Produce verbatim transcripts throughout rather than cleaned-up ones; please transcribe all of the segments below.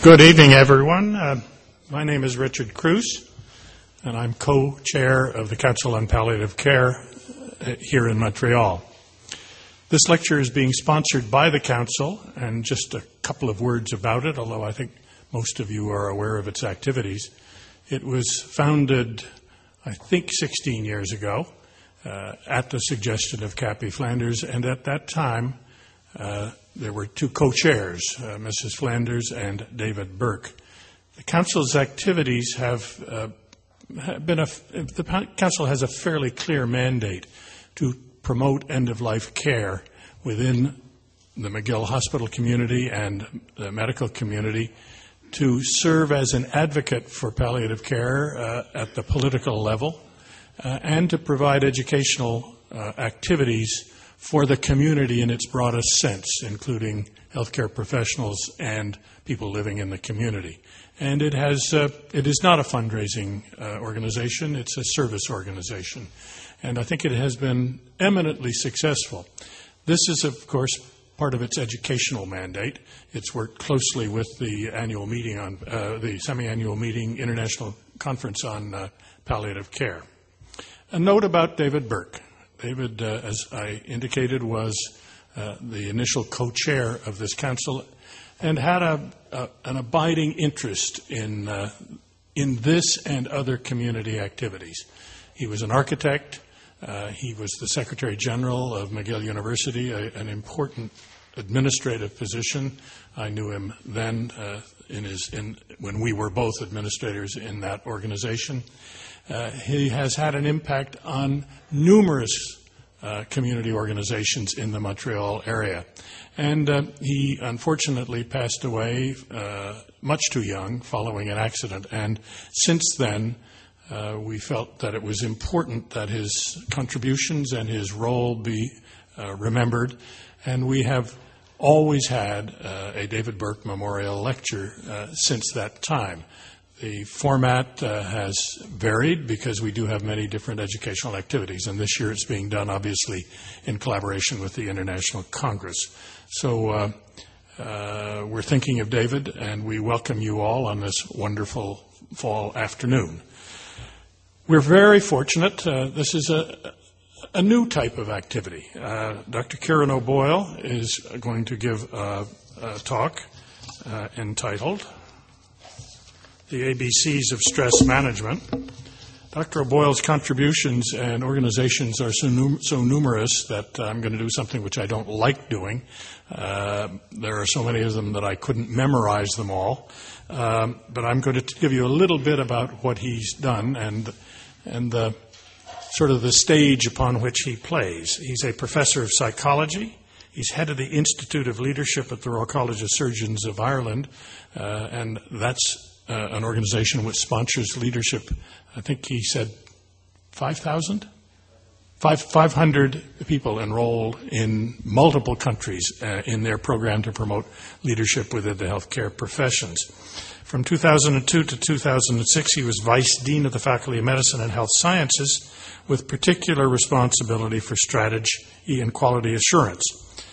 Good evening, everyone. Uh, my name is Richard Cruz, and I'm co-chair of the Council on Palliative Care uh, here in Montreal. This lecture is being sponsored by the Council, and just a couple of words about it, although I think most of you are aware of its activities. It was founded, I think, sixteen years ago uh, at the suggestion of Kappy Flanders, and at that time, uh, there were two co-chairs, uh, Missus Flanders and David Burke. The Council's activities have uh, been a, the Council has a fairly clear mandate to promote end-of-life care within the McGill Hospital community and the medical community, to serve as an advocate for palliative care uh, at the political level, uh, and to provide educational uh, activities for the community in its broadest sense, including healthcare professionals and people living in the community. And it has, uh, it is not a fundraising uh, organization, it's a service organization. And I think it has been eminently successful. This is, of course, part of its educational mandate. It's worked closely with the annual meeting on, uh, the semi-annual meeting, International Conference on uh, Palliative Care. A note about David Burke. David, uh, as I indicated, was uh, the initial co-chair of this council and had a, a, an abiding interest in, uh, in this and other community activities. He was an architect. Uh, he was the Secretary General of McGill University, a, an important administrative position. I knew him then uh, in his, in, when we were both administrators in that organization. Uh, he has had an impact on numerous uh, community organizations in the Montreal area. And uh, he unfortunately passed away uh, much too young following an accident. And since then, uh, we felt that it was important that his contributions and his role be uh, remembered. And we have always had uh, a David Burke Memorial Lecture uh, since that time. The format uh, has varied because we do have many different educational activities, and this year it's being done, obviously, in collaboration with the International Congress. So uh, uh, we're thinking of David, and we welcome you all on this wonderful fall afternoon. We're very fortunate. Uh, this is a, a new type of activity. Uh, Doctor Kieran O'Boyle is going to give a, a talk uh, entitled The A B Cs of Stress Management. Doctor O'Boyle's contributions and organizations are so, num- so numerous that I'm going to do something which I don't like doing. Uh, there are so many of them that I couldn't memorize them all. Um, but I'm going to give you a little bit about what he's done and, and the sort of the stage upon which he plays. He's a professor of psychology. He's head of the Institute of Leadership at the Royal College of Surgeons of Ireland, uh, and that's Uh, an organization which sponsors leadership. I think he said five thousand? Five, five hundred people enrolled in multiple countries uh, in their program to promote leadership within the healthcare professions. From two thousand two to two thousand six, he was Vice Dean of the Faculty of Medicine and Health Sciences with particular responsibility for strategy and quality assurance.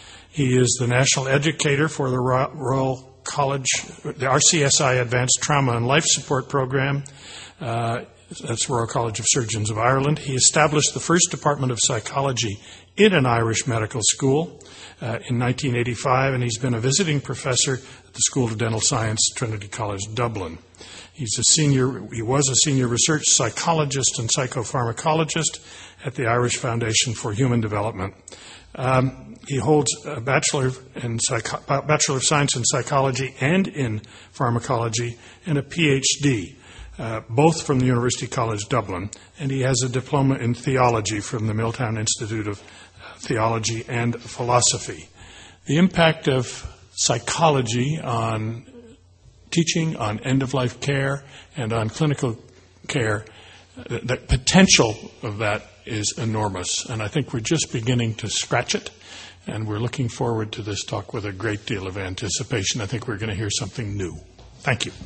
He is the National Educator for the Royal College, the R C S I Advanced Trauma and Life Support Program. Uh, that's Royal College of Surgeons of Ireland. He established the first Department of Psychology in an Irish medical school uh, in nineteen eighty-five, and he's been a visiting professor at the School of Dental Science, Trinity College, Dublin. He's a senior, he was a senior research psychologist and psychopharmacologist at the Irish Foundation for Human Development. Um, he holds a Bachelor, in Psycho- Bachelor of Science in Psychology and in Pharmacology and a P H D, uh, both from the University College Dublin, and he has a diploma in theology from the Milltown Institute of Theology and Philosophy. The impact of psychology on teaching, on end-of-life care, and on clinical care, the potential of that is enormous, and I think we're just beginning to scratch it, and we're looking forward to this talk with a great deal of anticipation. I think we're going to hear something new. Thank you.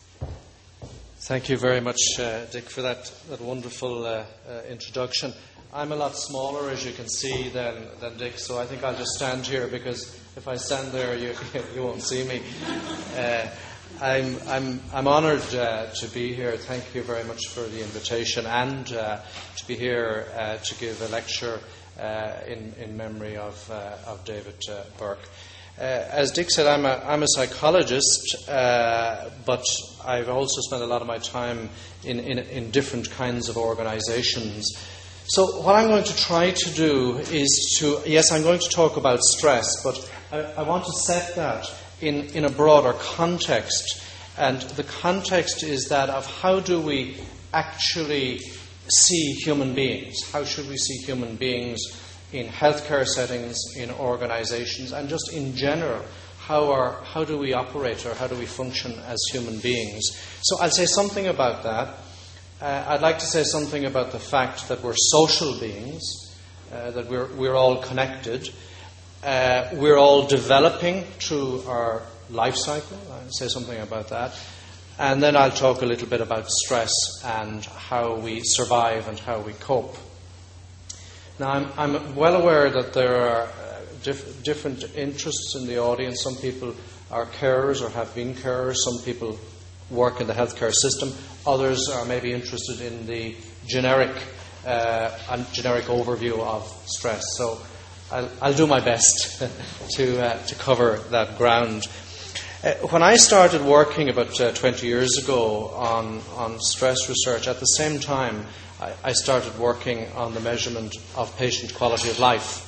Thank you very much, uh, Dick, for that, that wonderful uh, uh, introduction. I'm a lot smaller, as you can see, than, than Dick, so I think I'll just stand here, because if I stand there, you, you won't see me. Uh, I'm, I'm, I'm honoured uh, to be here. Thank you very much for the invitation, and uh, to be here uh, to give a lecture uh, in, in memory of, uh, of David uh, Burke. Uh, as Dick said, I'm a, I'm a psychologist, uh, but I've also spent a lot of my time in, in, in different kinds of organisations. So what I'm going to try to do is to, yes, I'm going to talk about stress, but I, I want to set that in, in a broader context. And the context is that of how do we actually see human beings? How should we see human beings in healthcare settings, in organisations, and just in general? How, are, how do we operate, or how do we function as human beings? So I'll say something about that. Uh, I'd like to say something about the fact that we're social beings, uh, that we're, we're all connected. Uh, we're all developing through our life cycle. I'll say something about that. And then I'll talk a little bit about stress and how we survive and how we cope. Now, I'm, I'm well aware that there are uh, diff- different interests in the audience. Some people are carers or have been carers. Some people work in the healthcare system. Others are maybe interested in the generic, uh, generic overview of stress. So I'll, I'll do my best to uh, to cover that ground. Uh, when I started working about uh, twenty years ago on, on stress research, at the same time I, I started working on the measurement of patient quality of life.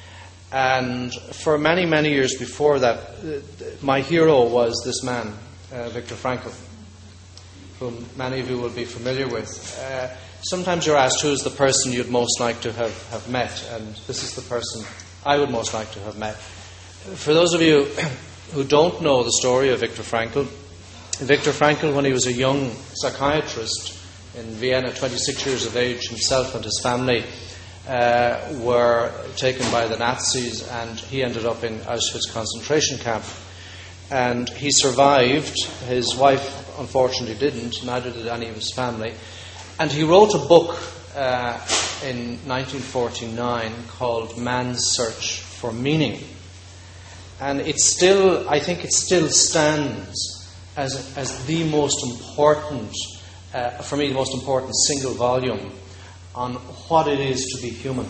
And for many, many years before that, uh, my hero was this man, uh, Viktor Frankl, whom many of you will be familiar with. Uh, sometimes you're asked who's the person you'd most like to have, have met, and this is the person I would most like to have met. For those of you who don't know the story of Viktor Frankl, Viktor Frankl, when he was a young psychiatrist in Vienna, twenty-six years of age, himself and his family uh, were taken by the Nazis, and he ended up in Auschwitz concentration camp. And he survived. His wife, unfortunately, didn't, neither did any of his family. And he wrote a book uh, in nineteen forty-nine called Man's Search for Meaning. And it's still, I think it still stands as, as the most important, uh, for me, the most important single volume on what it is to be human.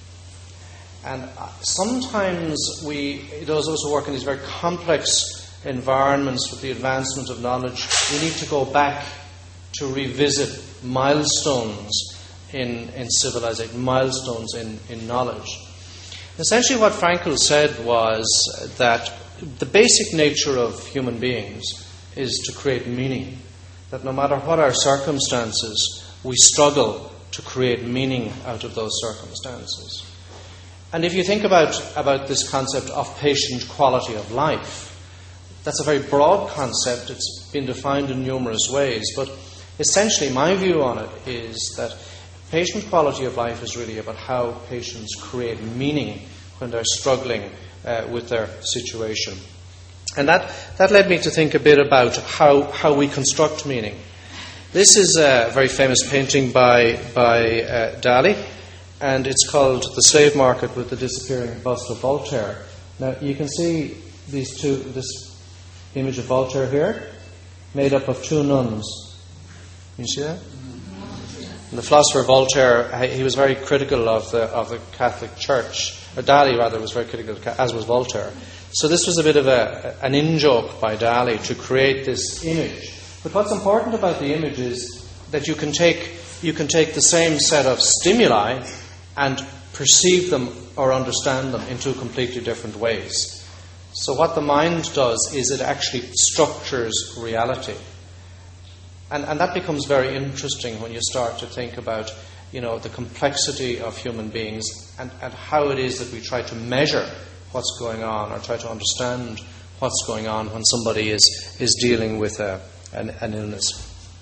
And sometimes we, those of us who work in these very complex environments with the advancement of knowledge, we need to go back to revisit milestones in, in civilization, milestones in, in knowledge. Essentially what Frankl said was that the basic nature of human beings is to create meaning. That no matter what our circumstances, we struggle to create meaning out of those circumstances. And if you think about, about this concept of patient quality of life, that's a very broad concept. It's been defined in numerous ways. But essentially my view on it is that patient quality of life is really about how patients create meaning when they're struggling uh, with their situation. And that, that led me to think a bit about how, how we construct meaning. This is a very famous painting by, by uh, Dali, and it's called The Slave Market with the Disappearing Bust of Voltaire. Now, you can see these two, this image of Voltaire here, made up of two nuns. Can you see that? And the philosopher Voltaire, he was very critical of the of the Catholic Church, or Dali rather was very critical, as was Voltaire. So this was a bit of a, an in-joke by Dali to create this image. But what's important about the image is that you can take you can take the same set of stimuli and perceive them or understand them in two completely different ways. So what the mind does is it actually structures reality. And, and that becomes very interesting when you start to think about, you know, the complexity of human beings and, and how it is that we try to measure what's going on or try to understand what's going on when somebody is, is dealing with a, an, an illness.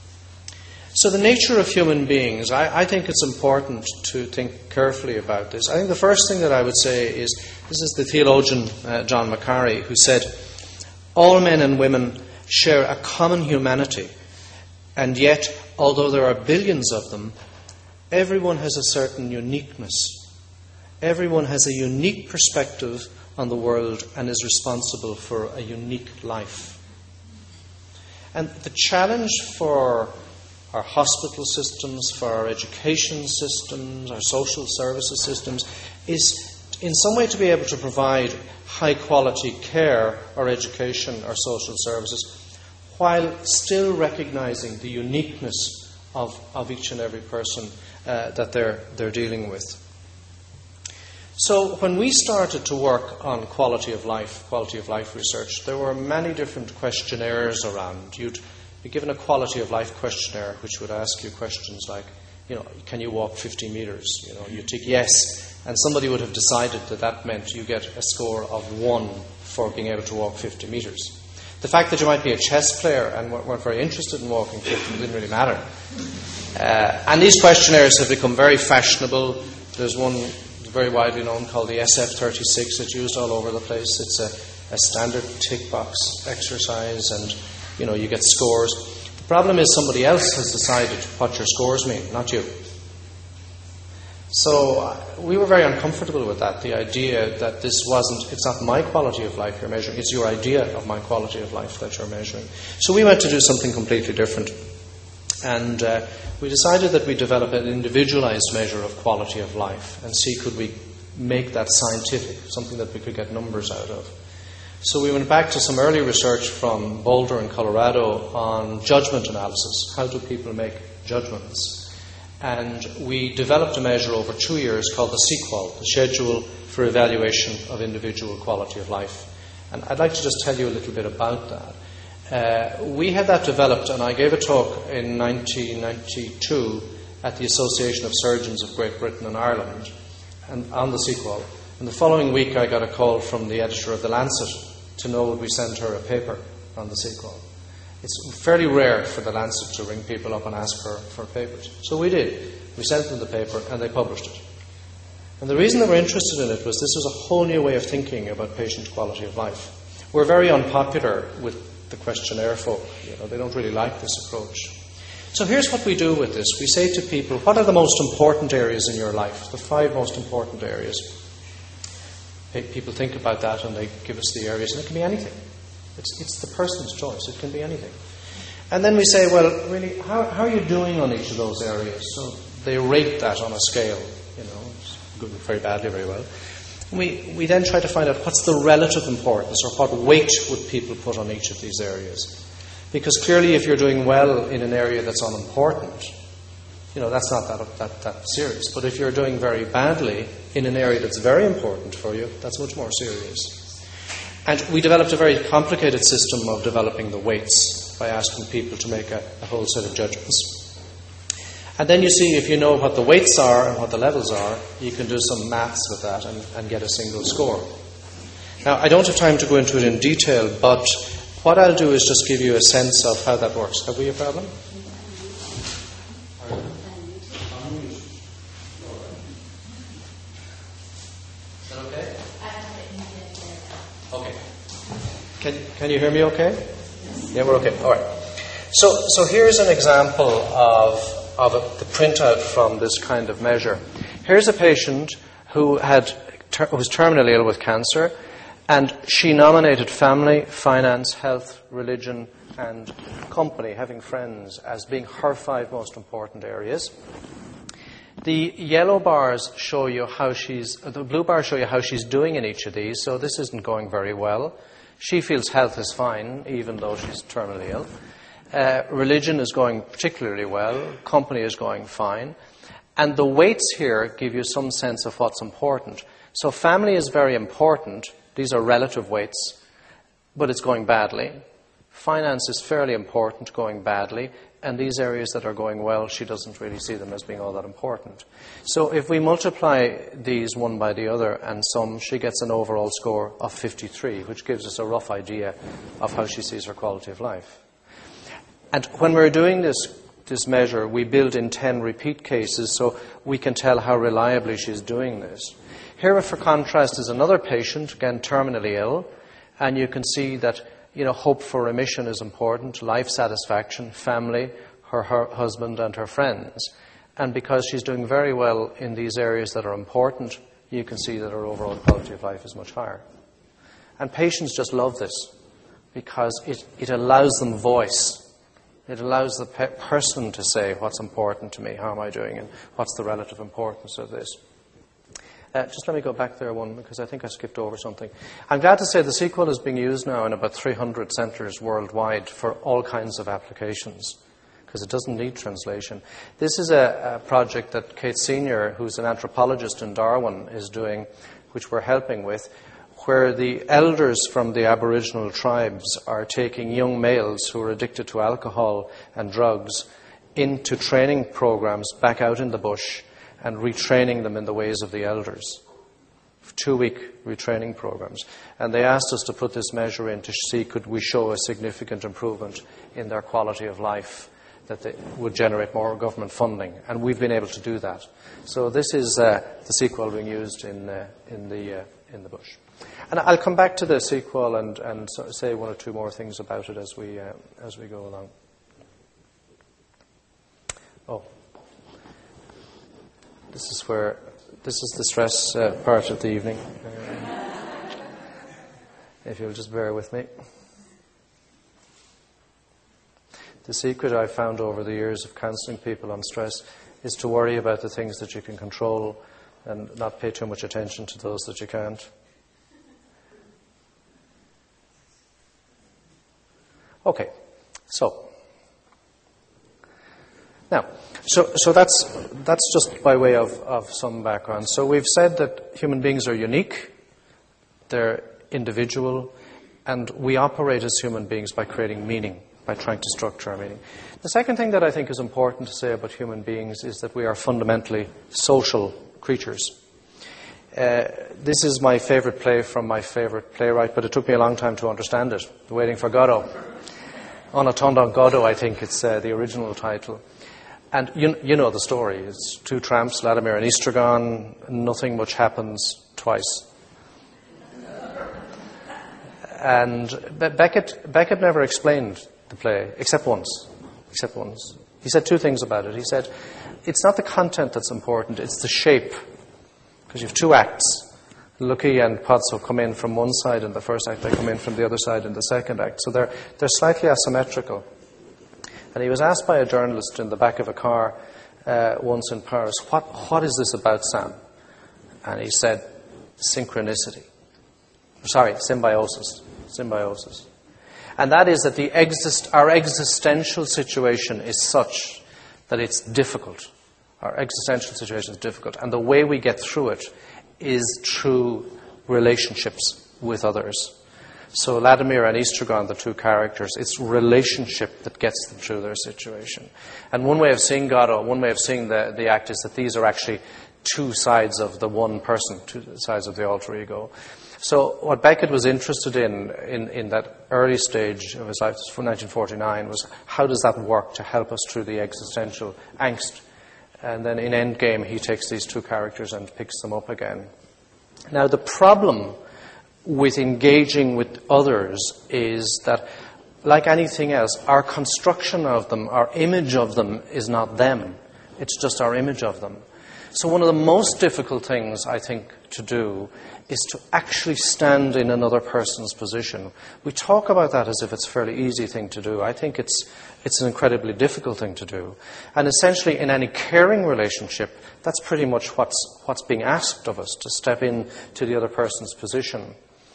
So the nature of human beings, I, I think it's important to think carefully about this. I think the first thing that I would say is, this is the theologian uh, John Macari, who said, all men and women share a common humanity, and yet, although there are billions of them, everyone has a certain uniqueness. Everyone has a unique perspective on the world and is responsible for a unique life. And the challenge for our hospital systems, for our education systems, our social services systems, is in some way to be able to provide high-quality care or education or social services while still recognizing the uniqueness of, of each and every person uh, that they're, they're dealing with. So when we started to work on quality of life, quality of life research, there were many different questionnaires around. You'd be given a quality of life questionnaire which would ask you questions like, you know, can you walk fifty meters? You know, you tick yes, and somebody would have decided that that meant you get a score of one for being able to walk fifty meters. The fact that you might be a chess player and weren't very interested in walking fifty didn't really matter. Uh, and these questionnaires have become very fashionable. There's one very widely known called the S F thirty-six. It's used all over the place. It's a, a standard tick box exercise, and you know you get scores. The problem is somebody else has decided what your scores mean, not you. So uh, we were very uncomfortable with that, the idea that this wasn't, it's not my quality of life you're measuring, it's your idea of my quality of life that you're measuring. So we went to do something completely different. And uh, we decided that we'd develop an individualized measure of quality of life and see could we make that scientific, something that we could get numbers out of. So we went back to some early research from Boulder in Colorado on judgment analysis. How do people make judgments? And we developed a measure over two years called the C Q A L, the Schedule for Evaluation of Individual Quality of Life. And I'd like to just tell you a little bit about that. Uh, we had that developed, and I gave a talk in nineteen ninety-two at the Association of Surgeons of Great Britain and Ireland and on the C Q A L. And the following week I got a call from the editor of The Lancet to know would we send her a paper on the C Q A L. It's fairly rare for The Lancet to ring people up and ask for, for papers. So we did. We sent them the paper and they published it. And the reason they were interested in it was this was a whole new way of thinking about patient quality of life. We're very unpopular with the questionnaire folk. You know, they don't really like this approach. So here's what we do with this. We say to people, what are the most important areas in your life? The five most important areas. People think about that and they give us the areas, and it can be anything. It's, it's the person's choice. It can be anything. And then we say, well, really, how, how are you doing on each of those areas? So they rate that on a scale, you know, good, very badly, very well. We, we then try to find out what's the relative importance, or what weight would people put on each of these areas. Because clearly if you're doing well in an area that's unimportant, you know, that's not that, that, that serious. But if you're doing very badly in an area that's very important for you, that's much more serious. And we developed a very complicated system of developing the weights by asking people to make a, a whole set of judgments. And then you see, if you know what the weights are and what the levels are, you can do some maths with that and, and get a single score. Now, I don't have time to go into it in detail, but what I'll do is just give you a sense of how that works. Have we a problem? Is that okay? Okay. Can, can you hear me okay? Yeah, we're okay. All right. So, so here's an example of, of a, the printout from this kind of measure. Here's a patient who had ter- was terminally ill with cancer, and she nominated family, finance, health, religion, and company, having friends, as being her five most important areas. The yellow bars show you how she's, the blue bars show you how she's doing in each of these, so this isn't going very well. She feels health is fine, even though she's terminally ill. Uh, religion is going particularly well. Company is going fine. And the weights here give you some sense of what's important. So family is very important. These are relative weights, but it's going badly. Finance is fairly important, going badly. And these areas that are going well, she doesn't really see them as being all that important. So if we multiply these one by the other and sum, she gets an overall score of fifty-three, which gives us a rough idea of how she sees her quality of life. And when we're doing this, this measure, we build in ten repeat cases so we can tell how reliably she's doing this. Here, for contrast, is another patient, again terminally ill, and you can see that You know, hope for remission is important, life satisfaction, family, her, her husband and her friends. And because she's doing very well in these areas that are important, you can see that her overall quality of life is much higher. And patients just love this because it, it allows them voice. It allows the pe- person to say what's important to me, how am I doing, and what's the relative importance of this. Uh, just let me go back there one, because I think I skipped over something. I'm glad to say the sequel is being used now in about three hundred centres worldwide for all kinds of applications, because it doesn't need translation. This is a, a project that Kate Senior, who's an anthropologist in Darwin, is doing, which we're helping with, where the elders from the Aboriginal tribes are taking young males who are addicted to alcohol and drugs into training programs back out in the bush and retraining them in the ways of the elders. Two-week retraining programs. And they asked us to put this measure in to see could we show a significant improvement in their quality of life that they would generate more government funding. And we've been able to do that. So this is uh, the sequel being used in, uh, in, the, uh, in the bush. And I'll come back to the sequel and, and say one or two more things about it as we, uh, as we go along. Oh. This is where, this is the stress uh, part of the evening. Uh, if you'll just bear with me. The secret I've found over the years of counselling people on stress is to worry about the things that you can control and not pay too much attention to those that you can't. Okay, so now, so so that's that's just by way of, of some background. So we've said that human beings are unique, they're individual, and we operate as human beings by creating meaning, by trying to structure our meaning. The second thing that I think is important to say about human beings is that we are fundamentally social creatures. Uh, this is my favorite play from my favorite playwright, but it took me a long time to understand it, Waiting for Godot. Onatondon Godot, I think it's uh, the original title. And you, you know the story. It's two tramps, Vladimir and Estragon. Nothing much happens twice. And Be- Beckett, Beckett never explained the play, except once. Except once. He said two things about it. He said, it's not the content that's important, it's the shape. Because you have two acts. Lucky and Pozzo come in from one side in the first act, they come in from the other side in the second act. So they're, they're slightly asymmetrical. And he was asked by a journalist in the back of a car uh, once in Paris, what, what is this about, Sam? And he said, synchronicity. Sorry, symbiosis. Symbiosis. And that is that the exist- our existential situation is such that it's difficult. Our existential situation is difficult. And the way we get through it is through relationships with others. So Vladimir and Estragon, the two characters, it's relationship that gets them through their situation. And one way of seeing Godot, one way of seeing the, the act is that these are actually two sides of the one person, two sides of the alter ego. So what Beckett was interested in, in, in that early stage of his life, from nineteen forty-nine, was how does that work to help us through the existential angst. And then in Endgame, he takes these two characters and picks them up again. Now, the problem with engaging with others is that, like anything else, our construction of them, our image of them, is not them. It's just our image of them. So one of the most difficult things, I think, to do is to actually stand in another person's position. We talk about that as if it's a fairly easy thing to do. I think it's it's an incredibly difficult thing to do. And essentially, in any caring relationship, that's pretty much what's what's being asked of us, to step in to the other person's position.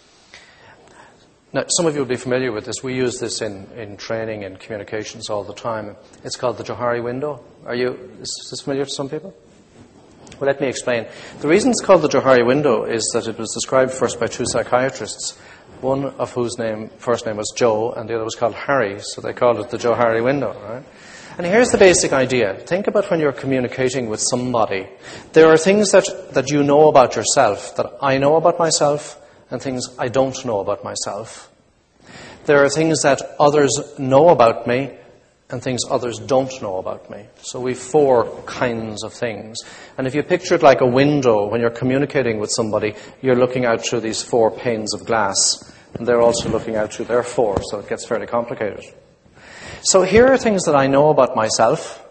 Now, some of you will be familiar with this. We use this in, in training and communications all the time. It's called the Johari window. Are you, is this familiar to some people? Well, let me explain. The reason it's called the Johari window is that it was described first by two psychiatrists, one of whose name, first name was Joe, and the other was called Harry, so they called it the Johari window, right? And here's the basic idea. Think about when you're communicating with somebody. There are things that, that you know about yourself, that I know about myself, and things I don't know about myself. There are things that others know about me, and things others don't know about me. So we've four kinds of things. And if you picture it like a window, when you're communicating with somebody, you're looking out through these four panes of glass, and they're also looking out through their four, so it gets fairly complicated. So here are things that I know about myself,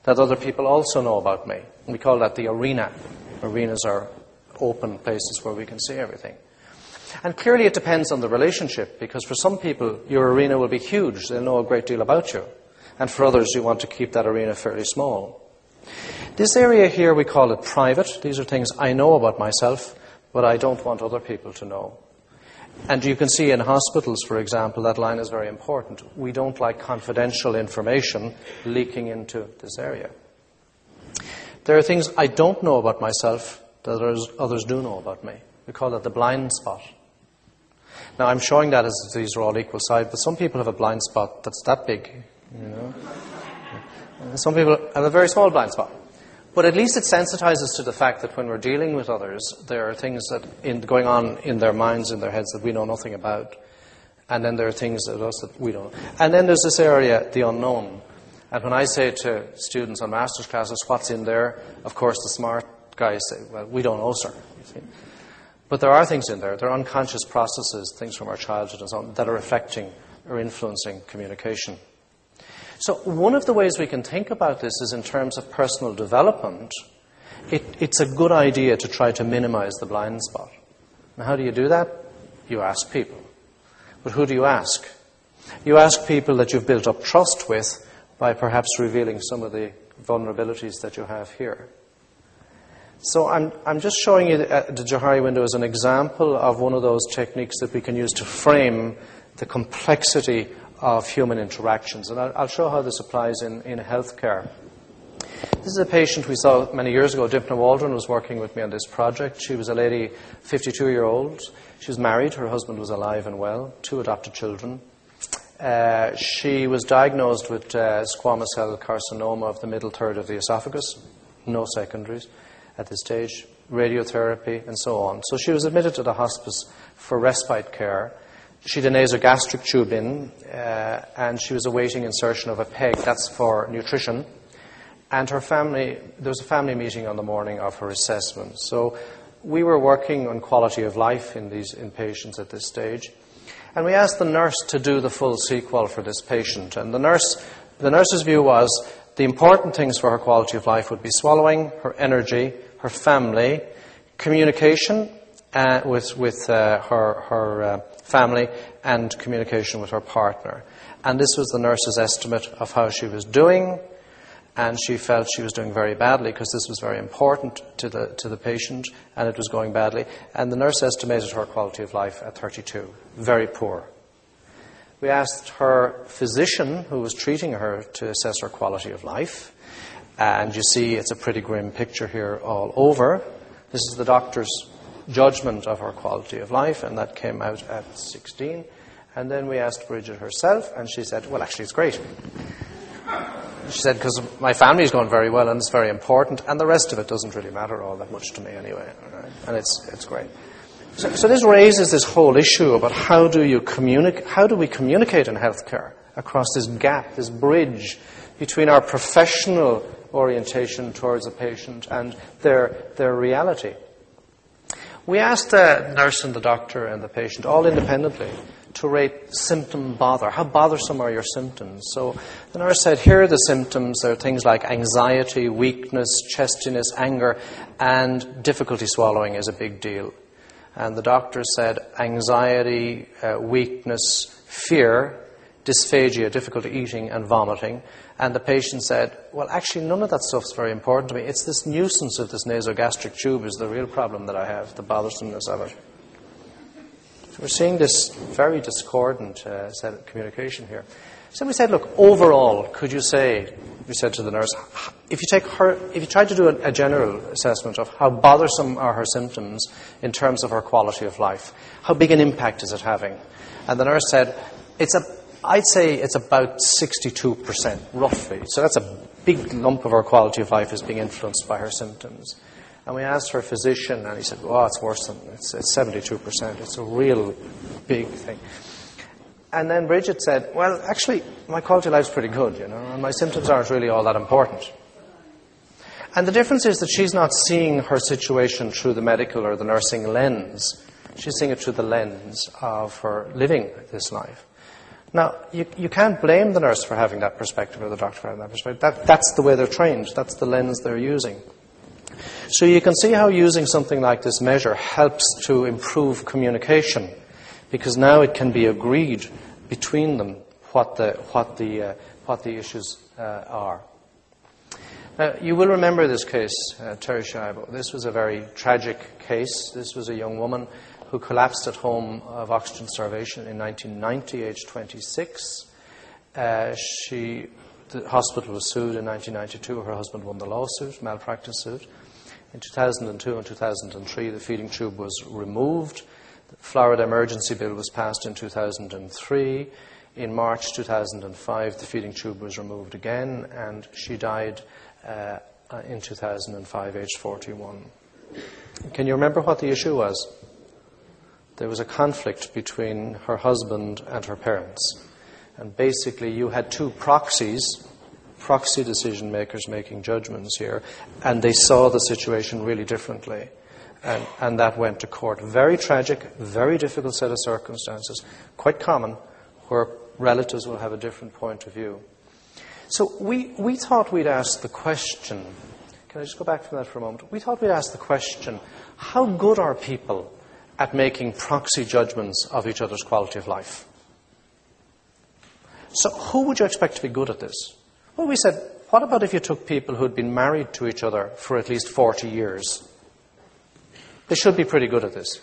that other people also know about me. We call that the arena. Arenas are open places where we can see everything. And clearly it depends on the relationship, because for some people your arena will be huge. They'll know a great deal about you. And for others you want to keep that arena fairly small. This area here, we call it private. These are things I know about myself, but I don't want other people to know. And you can see in hospitals, for example, that line is very important. We don't like confidential information leaking into this area. There are things I don't know about myself that others, others do know about me. We call that the blind spot. Now, I'm showing that as if these are all equal sides, but some people have a blind spot that's that big, you know. And some people have a very small blind spot. But at least it sensitizes to the fact that when we're dealing with others, there are things that in, going on in their minds, in their heads, that we know nothing about. And then there are things about us that we don't. And then there's this area, the unknown. And when I say to students on master's classes, what's in there? Of course, the smart guys say, well, we don't know, sir. You see? But there are things in there. There are unconscious processes, things from our childhood and so on, that are affecting or influencing communication. So one of the ways we can think about this is in terms of personal development. It, it's a good idea to try to minimize the blind spot. Now, how do you do that? You ask people. But who do you ask? You ask people that you've built up trust with by perhaps revealing some of the vulnerabilities that you have here. So I'm, I'm just showing you the, the Johari window as an example of one of those techniques that we can use to frame the complexity of human interactions. And I'll, I'll show how this applies in, in healthcare. This is a patient we saw many years ago. Dipna Waldron was working with me on this project. She was a lady, fifty-two-year-old. She was married. Her husband was alive and well, two adopted children. Uh, she was diagnosed with uh, squamous cell carcinoma of the middle third of the esophagus. No secondaries at this stage. Radiotherapy and so on. So she was admitted to the hospice for respite care. She had a nasogastric tube in, uh, and she was awaiting insertion of a peg. That's for nutrition. And her family, there was a family meeting on the morning of her assessment. So we were working on quality of life in these in patients at this stage. And we asked the nurse to do the full sequel for this patient. And the nurse, the nurse's view was the important things for her quality of life would be swallowing, her energy, her family, communication uh, with, with uh, her, her uh, family, and communication with her partner. And this was the nurse's estimate of how she was doing. And she felt she was doing very badly because this was very important to the to the patient, and it was going badly. And the nurse estimated her quality of life at thirty-two, very poor. We asked her physician, who was treating her, to assess her quality of life. And you see it's a pretty grim picture here all over. This is the doctor's judgment of her quality of life, and that came out at sixteen. And then we asked Bridget herself, and she said, well, actually, it's great. She said, because my family is going very well and it's very important, and the rest of it doesn't really matter all that much to me anyway. Right? And it's it's great. So, so this raises this whole issue about how do you communicate? How do we communicate in healthcare across this gap, this bridge between our professional orientation towards a patient and their their reality? We asked the nurse and the doctor and the patient, all independently, to rate symptom bother. How bothersome are your symptoms? So the nurse said, here are the symptoms. There are things like anxiety, weakness, chestiness, anger, and difficulty swallowing is a big deal. And the doctor said anxiety, uh, weakness, fear, dysphagia, difficulty eating, and vomiting. And the patient said, well, actually, none of that stuff's very important to me. It's this nuisance of this nasogastric tube is the real problem that I have, the bothersomeness of it. We're seeing this very discordant uh, set of communication here. So we said, look, overall, could you say, we said to the nurse, if you take her, if you tried to do a, a general assessment of how bothersome are her symptoms in terms of her quality of life, how big an impact is it having? And the nurse said, it's a, I'd say it's about sixty-two percent, roughly. So that's a big lump of her quality of life is being influenced by her symptoms. And we asked her physician, and he said, oh, it's worse than, it's, it's seventy-two percent. It's a real big thing. And then Bridget said, well, actually, my quality of life is pretty good, you know, and my symptoms aren't really all that important. And the difference is that she's not seeing her situation through the medical or the nursing lens. She's seeing it through the lens of her living this life. Now, you, you can't blame the nurse for having that perspective or the doctor for having that perspective. That, that's the way they're trained. That's the lens they're using. So you can see how using something like this measure helps to improve communication, because now it can be agreed between them what the, what the, uh, what the issues uh, are. Now, you will remember this case, uh, Terry Schiavo. This was a very tragic case. This was a young woman who collapsed at home of oxygen starvation in nineteen ninety, aged twenty-six. Uh, she, the hospital was sued in nineteen ninety-two. Her husband won the lawsuit, malpractice suit. In two thousand two and two thousand three, the feeding tube was removed. The Florida emergency bill was passed in two thousand three. In March two thousand five, the feeding tube was removed again, and she died uh, in two thousand five, aged forty-one. Can you remember what the issue was? There was a conflict between her husband and her parents. And basically you had two proxies, proxy decision makers making judgments here, and they saw the situation really differently. And, and that went to court. Very tragic, very difficult set of circumstances, quite common, where relatives will have a different point of view. So we, we thought we'd ask the question, can I just go back from that for a moment? We thought we'd ask the question, how good are people at making proxy judgments of each other's quality of life? So who would you expect to be good at this? Well, we said, what about if you took people who'd been married to each other for at least forty years? They should be pretty good at this.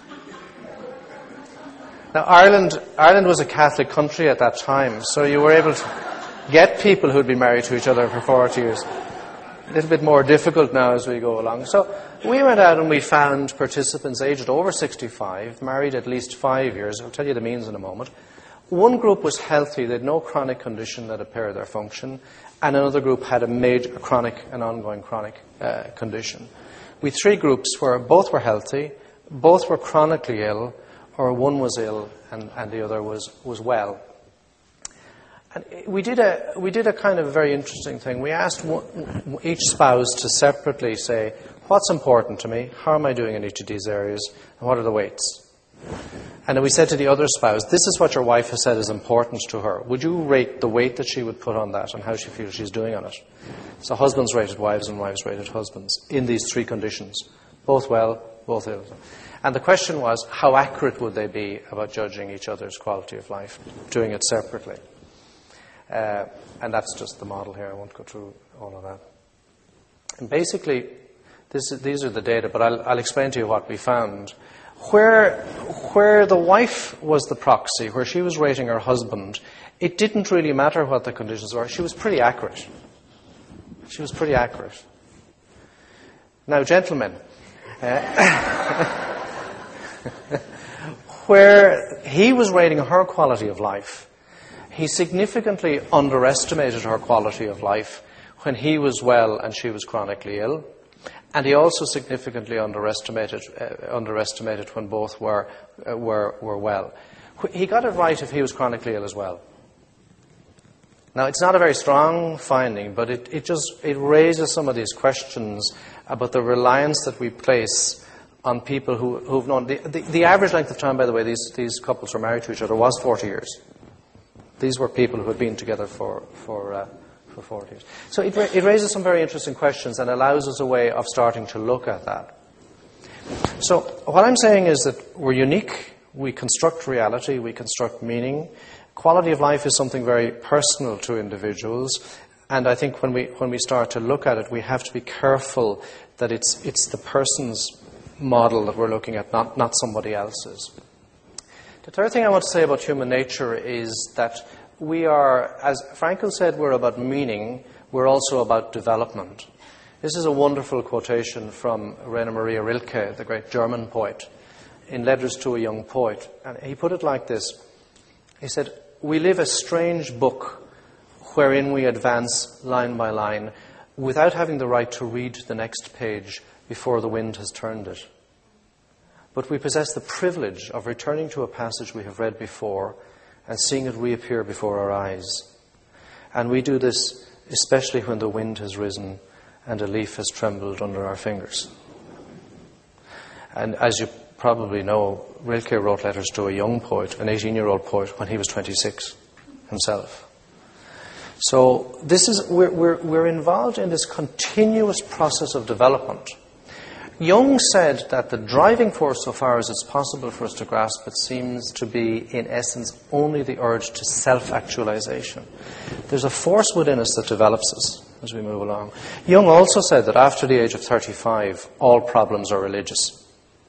Now, Ireland, Ireland was a Catholic country at that time, so you were able to get people who'd been married to each other for forty years. A little bit more difficult now as we go along. So we went out and we found participants aged over sixty-five, married at least five years. I'll tell you the means in a moment. One group was healthy. They had no chronic condition that impaired their function. And another group had a major chronic and ongoing chronic uh, condition. We had three groups where both were healthy, both were chronically ill, or one was ill and, and the other was, was well. And we did a we did a kind of very interesting thing. We asked one, each spouse to separately say, what's important to me, how am I doing in each of these areas, and what are the weights? And then we said to the other spouse, this is what your wife has said is important to her. Would you rate the weight that she would put on that and how she feels she's doing on it? So husbands rated wives and wives rated husbands in these three conditions, both well, both ill. And the question was, how accurate would they be about judging each other's quality of life, doing it separately? Uh, and that's just the model here. I won't go through all of that. And basically, this, these are the data, but I'll, I'll explain to you what we found. Where, where the wife was the proxy, where she was rating her husband, it didn't really matter what the conditions were. She was pretty accurate. She was pretty accurate. Now, gentlemen, uh, where he was rating her quality of life, he significantly underestimated her quality of life when he was well and she was chronically ill. And he also significantly underestimated uh, underestimated when both were, uh, were, were well. He got it right if he was chronically ill as well. Now, it's not a very strong finding, but it, it just it raises some of these questions about the reliance that we place on people who, who've known. The, the, the average length of time, by the way, these, these couples were married to each other was forty years. These were people who had been together for, for, uh, for forty years. So it, it raises some very interesting questions and allows us a way of starting to look at that. So what I'm saying is that we're unique. We construct reality. We construct meaning. Quality of life is something very personal to individuals. And I think when we when we start to look at it, we have to be careful that it's it's the person's model that we're looking at, not, not somebody else's. The third thing I want to say about human nature is that we are, as Frankl said, we're about meaning. We're also about development. This is a wonderful quotation from Rainer Maria Rilke, the great German poet, in Letters to a Young Poet. And he put it like this. He said, "We live a strange book wherein we advance line by line without having the right to read the next page before the wind has turned it. But we possess the privilege of returning to a passage we have read before and seeing it reappear before our eyes. And we do this especially when the wind has risen and a leaf has trembled under our fingers." And as you probably know, Rilke wrote letters to a young poet, an eighteen-year-old poet, when he was twenty-six himself. So this is we're, we're, we're involved in this continuous process of development. Jung said that the driving force, so far as it's possible for us to grasp it, seems to be, in essence, only the urge to self-actualization. There's a force within us that develops us as we move along. Jung also said that after the age of thirty-five, all problems are religious.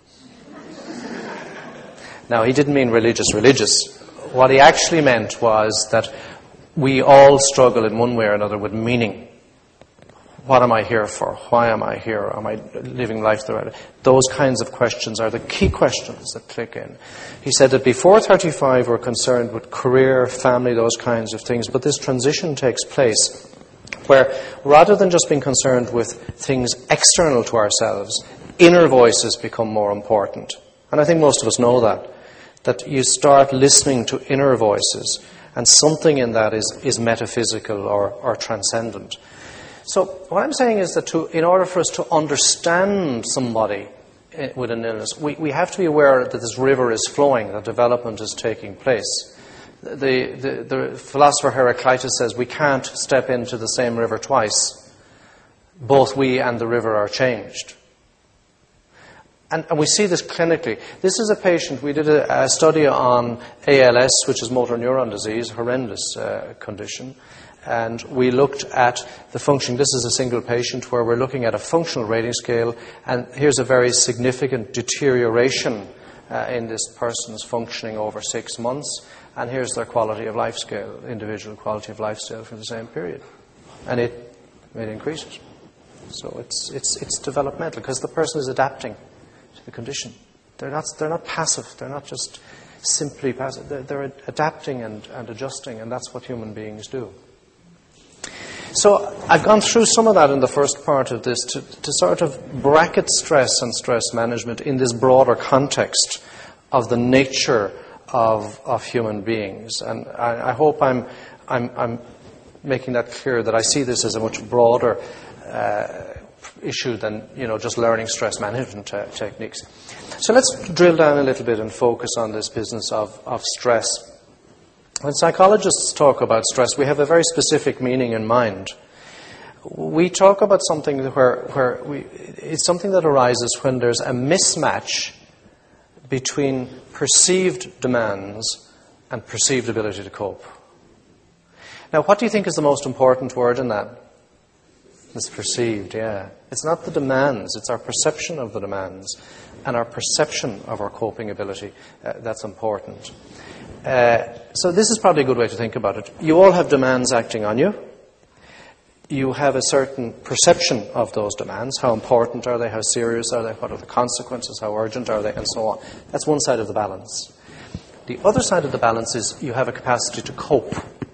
Now, he didn't mean religious, religious. What he actually meant was that we all struggle in one way or another with meaning. What am I here for? Why am I here? Am I living life the right way? Those kinds of questions are the key questions that click in. He said that before thirty-five we're concerned with career, family, those kinds of things, but this transition takes place where rather than just being concerned with things external to ourselves, inner voices become more important. And I think most of us know that. That you start listening to inner voices, and something in that is, is metaphysical or, or transcendent. So what I'm saying is that to, in order for us to understand somebody with an illness, we, we have to be aware that this river is flowing, that development is taking place. The, the, the philosopher Heraclitus says we can't step into the same river twice. Both we and the river are changed. And, and we see this clinically. This is a patient, we did a, a study on A L S, which is motor neuron disease, horrendous uh, condition. And we looked at the functioning. This is a single patient where we're looking at a functional rating scale, and here's a very significant deterioration uh, in this person's functioning over six months, and here's their quality of life scale, individual quality of life scale for the same period. And it, it increases. So it's, it's, it's developmental, because the person is adapting to the condition. They're not, they're not passive. They're not just simply passive. They're, they're adapting and, and adjusting, and that's what human beings do. So I've gone through some of that in the first part of this to, to sort of bracket stress and stress management in this broader context of the nature of, of human beings. And I, I hope I'm, I'm, I'm making that clear, that I see this as a much broader uh, issue than, you know, just learning stress management te- techniques. So let's drill down a little bit and focus on this business of, of stress. When psychologists talk about stress, we have a very specific meaning in mind. We talk about something where, where we, it's something that arises when there's a mismatch between perceived demands and perceived ability to cope. Now, what do you think is the most important word in that? It's perceived, yeah. It's not the demands, it's our perception of the demands and our perception of our coping ability uh, that's important. Uh, so this is probably a good way to think about it. You all have demands acting on you. You have a certain perception of those demands. How important are they? How serious are they? What are the consequences? How urgent are they? And so on. That's one side of the balance. The other side of the balance is you have a capacity to cope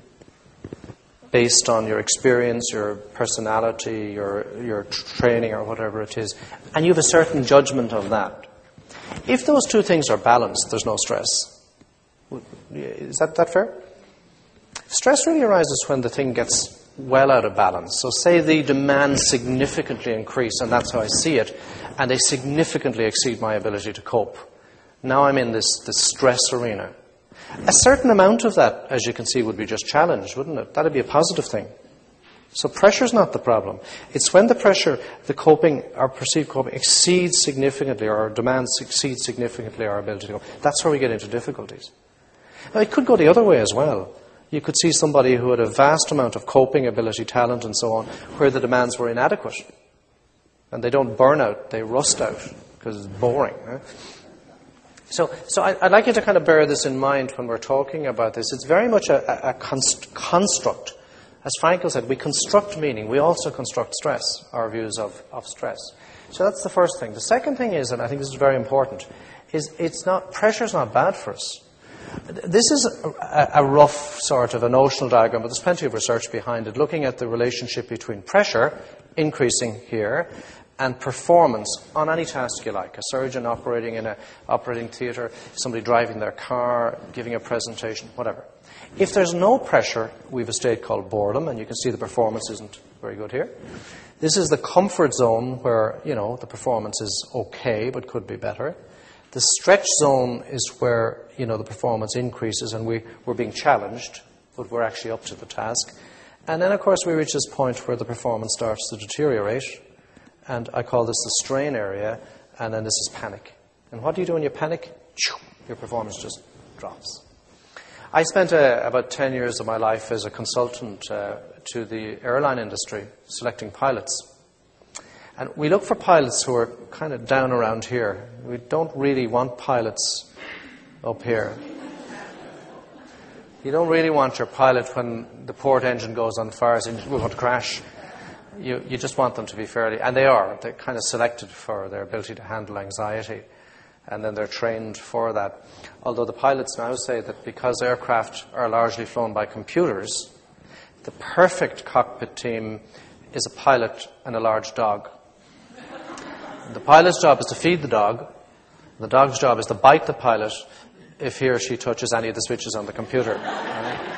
based on your experience, your personality, your, your training, or whatever it is. And you have a certain judgment of that. If those two things are balanced, there's no stress. Is that, that fair? Stress really arises when the thing gets well out of balance. So say the demands significantly increase, and that's how I see it, and they significantly exceed my ability to cope. Now I'm in this, this stress arena. A certain amount of that, as you can see, would be just challenged, wouldn't it? That would be a positive thing. So pressure's not the problem. It's when the pressure, the coping, our perceived coping, exceeds significantly, or our demands exceed significantly our ability to cope. That's where we get into difficulties. Now, it could go the other way as well. You could see somebody who had a vast amount of coping ability, talent, and so on, where the demands were inadequate. And they don't burn out, they rust out, because it's boring. Right? So, so I, I'd like you to kind of bear this in mind when we're talking about this. It's very much a, a, a const- construct. As Frankl said, we construct meaning. We also construct stress, our views of, of stress. So that's the first thing. The second thing is, and I think this is very important, is it's not, pressure's not bad for us. This is a, a rough sort of a notional diagram, but there's plenty of research behind it, looking at the relationship between pressure, increasing here, and performance on any task you like. A surgeon operating in an operating theatre, somebody driving their car, giving a presentation, whatever. If there's no pressure, we have a state called boredom, and you can see the performance isn't very good here. This is the comfort zone where, you know, the performance is okay, but could be better. The stretch zone is where, you know, the performance increases and we, we're being challenged, but we're actually up to the task. And then, of course, we reach this point where the performance starts to deteriorate. And I call this the strain area, and then this is panic. And what do you do when you panic? Your performance just drops. I spent uh, about ten years of my life as a consultant uh, to the airline industry, selecting pilots. And we look for pilots who are kind of down around here. We don't really want pilots up here. You don't really want your pilot when the port engine goes on fire and we're going to crash. You, you just want them to be fairly, and they are, they're kind of selected for their ability to handle anxiety. And then they're trained for that. Although the pilots now say that because aircraft are largely flown by computers, the perfect cockpit team is a pilot and a large dog. The pilot's job is to feed the dog. The dog's job is to bite the pilot if he or she touches any of the switches on the computer. Right?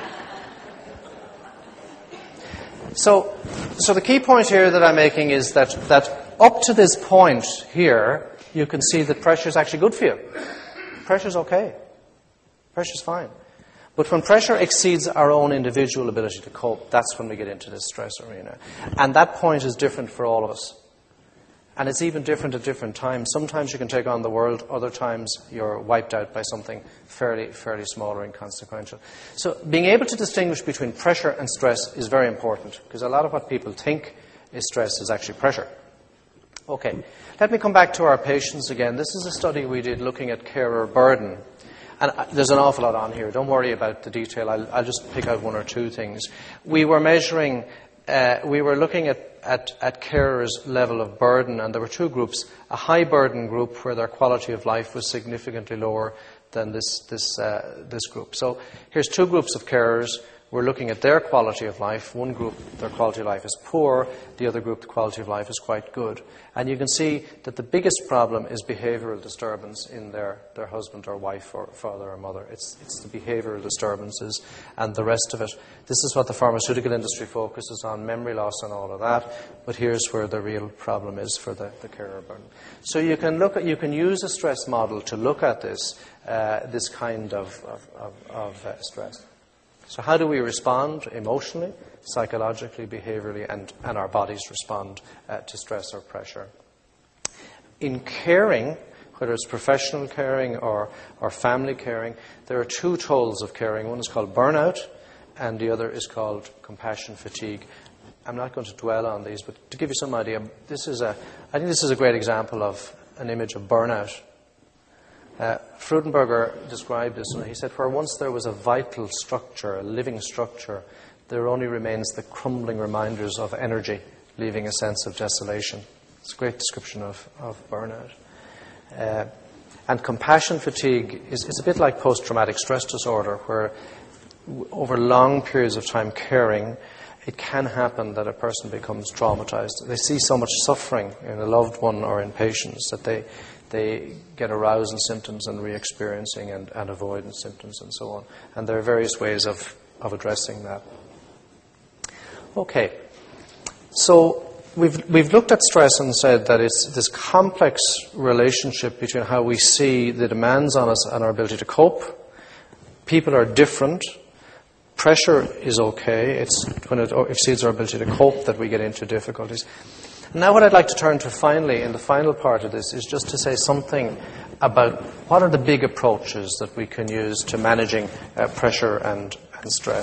So, so the key point here that I'm making is that, that up to this point here, you can see that pressure is actually good for you. Pressure's okay. Pressure's fine. But when pressure exceeds our own individual ability to cope, that's when we get into this stress arena. And that point is different for all of us. And it's even different at different times. Sometimes you can take on the world, other times you're wiped out by something fairly, fairly small or inconsequential. So being able to distinguish between pressure and stress is very important, because a lot of what people think is stress is actually pressure. Okay, let me come back to our patients again. This is a study we did looking at carer burden. And there's an awful lot on here. Don't worry about the detail. I'll, I'll just pick out one or two things. We were measuring, uh, we were looking at, at, at carers' level of burden, and there were two groups. A high burden group where their quality of life was significantly lower than this, this, uh, this group. So here's two groups of carers. We're looking at their quality of life. One group, their quality of life is poor. The other group, the quality of life is quite good. And you can see that the biggest problem is behavioural disturbance in their, their husband or wife or father or mother. It's, it's the behavioural disturbances and the rest of it. This is what the pharmaceutical industry focuses on, memory loss and all of that. But here's where the real problem is for the, the carer burden. So you can look at, you can use a stress model to look at this, uh, this kind of, of, of, of uh, stress. So how do we respond emotionally, psychologically, behaviourally, and, and our bodies respond uh, to stress or pressure? In caring, whether it's professional caring or, or family caring, there are two tolls of caring. One is called burnout, and the other is called compassion fatigue. I'm not going to dwell on these, but to give you some idea, this is a, I think this is a great example of an image of burnout. Uh, Freudenberger described this, and he said, where once there was a vital structure, a living structure, there only remains the crumbling reminders of energy, leaving a sense of desolation. It's a great description of, of burnout. Uh, and compassion fatigue is, is a bit like post-traumatic stress disorder, where w- over long periods of time caring, it can happen that a person becomes traumatized. They see so much suffering in a loved one or in patients that they they get arousal symptoms and re-experiencing and, and avoidance symptoms and so on. And there are various ways of, of addressing that. Okay. So we've we've looked at stress and said that it's this complex relationship between how we see the demands on us and our ability to cope. People are different. Pressure is okay. It's when it exceeds our ability to cope that we get into difficulties. Now what I'd like to turn to finally, in the final part of this, is just to say something about what are the big approaches that we can use to managing uh, pressure and, and stress.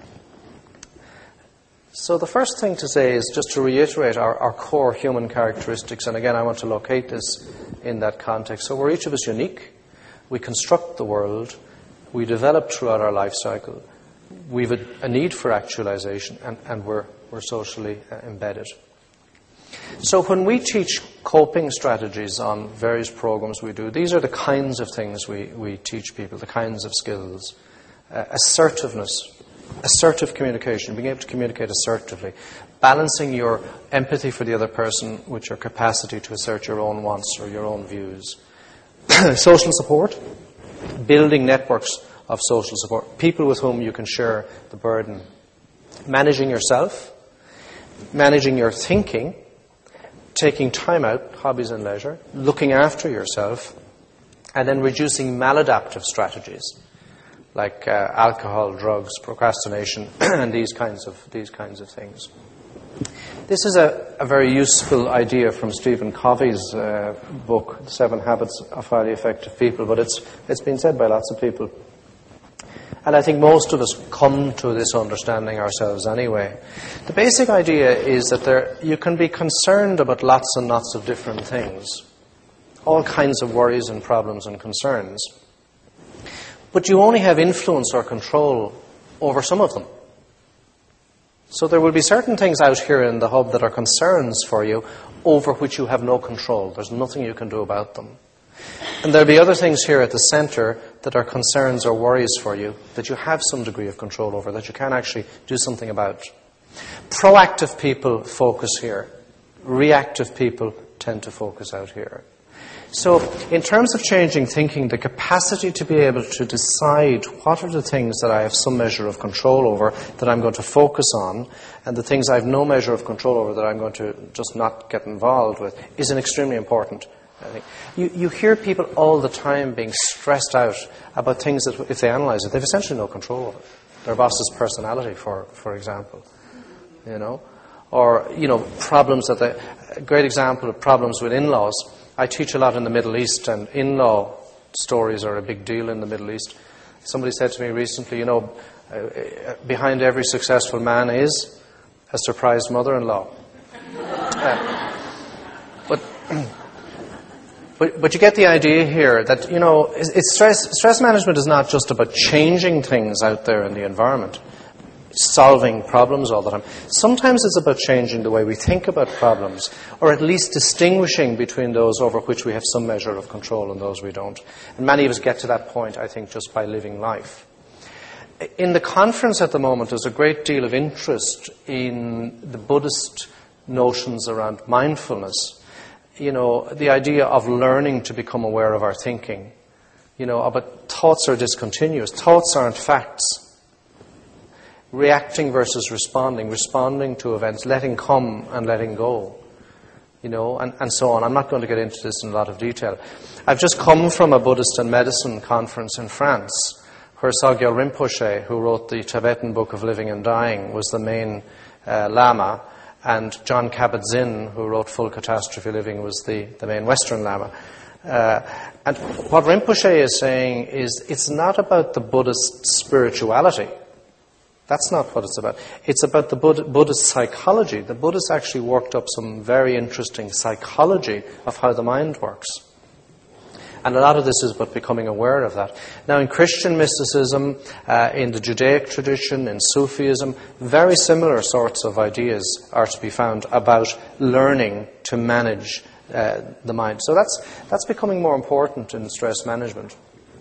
So the first thing to say is just to reiterate our, our core human characteristics, and again I want to locate this in that context. So we're each of us unique. We construct the world. We develop throughout our life cycle. We've a, a need for actualization, and, and we're, we're socially uh, embedded. So when we teach coping strategies on various programs we do, these are the kinds of things we, we teach people, the kinds of skills. Uh, assertiveness, assertive communication, being able to communicate assertively, balancing your empathy for the other person with your capacity to assert your own wants or your own views. Social support, building networks of social support, people with whom you can share the burden. Managing yourself, managing your thinking, taking time out, hobbies and leisure, looking after yourself, And then reducing maladaptive strategies like uh, alcohol, drugs, procrastination, and these kinds of these kinds of things. This is a, a very useful idea from Stephen Covey's uh, book, The Seven Habits of Highly Effective People, but it's it's been said by lots of people. And I think most of us come to this understanding ourselves anyway. The basic idea is that there you can be concerned about lots and lots of different things, all kinds of worries and problems and concerns, but you only have influence or control over some of them. So there will be certain things out here in the hub that are concerns for you over which you have no control. There's nothing you can do about them. And there'll be other things here at the center that are concerns or worries for you that you have some degree of control over, that you can actually do something about. Proactive people focus here. Reactive people tend to focus out here. So in terms of changing thinking, the capacity to be able to decide what are the things that I have some measure of control over that I'm going to focus on, and the things I have no measure of control over that I'm going to just not get involved with, is an extremely important thing. You, you hear people all the time being stressed out about things that, if they analyze it, they've essentially no control over. Their boss's personality, for, for example. You know? Or, you know, problems that they... A great example of problems with in-laws. I teach a lot in the Middle East, and in-law stories are a big deal in the Middle East. Somebody said to me recently, you know, uh, behind every successful man is a surprised mother-in-law. Uh, but, but but you get the idea here that, you know, it's, it's stress stress management is not just about changing things out there in the environment, solving problems all the time. Sometimes it's about changing the way we think about problems, or at least distinguishing between those over which we have some measure of control and those we don't. And many of us get to that point, I think, just by living life. In the conference at the moment, there's a great deal of interest in the Buddhist notions around mindfulness. You know, the idea of learning to become aware of our thinking. You know, about thoughts are discontinuous. Thoughts aren't facts. Reacting versus responding, responding to events, letting come and letting go, you know, and, and so on. I'm not going to get into this in a lot of detail. I've just come from a Buddhist and medicine conference in France, where Sogyal Rinpoche, who wrote the Tibetan Book of Living and Dying, was the main uh, Lama, and John Kabat-Zinn, who wrote Full Catastrophe Living, was the, the main Western Lama. Uh, and what Rinpoche is saying is it's not about the Buddhist spirituality. That's not what it's about. It's about the Buddhist psychology. The Buddhists actually worked up some very interesting psychology of how the mind works. And a lot of this is about becoming aware of that. Now, in Christian mysticism, uh, in the Judaic tradition, in Sufism, very similar sorts of ideas are to be found about learning to manage uh, the mind. So that's that's becoming more important in stress management.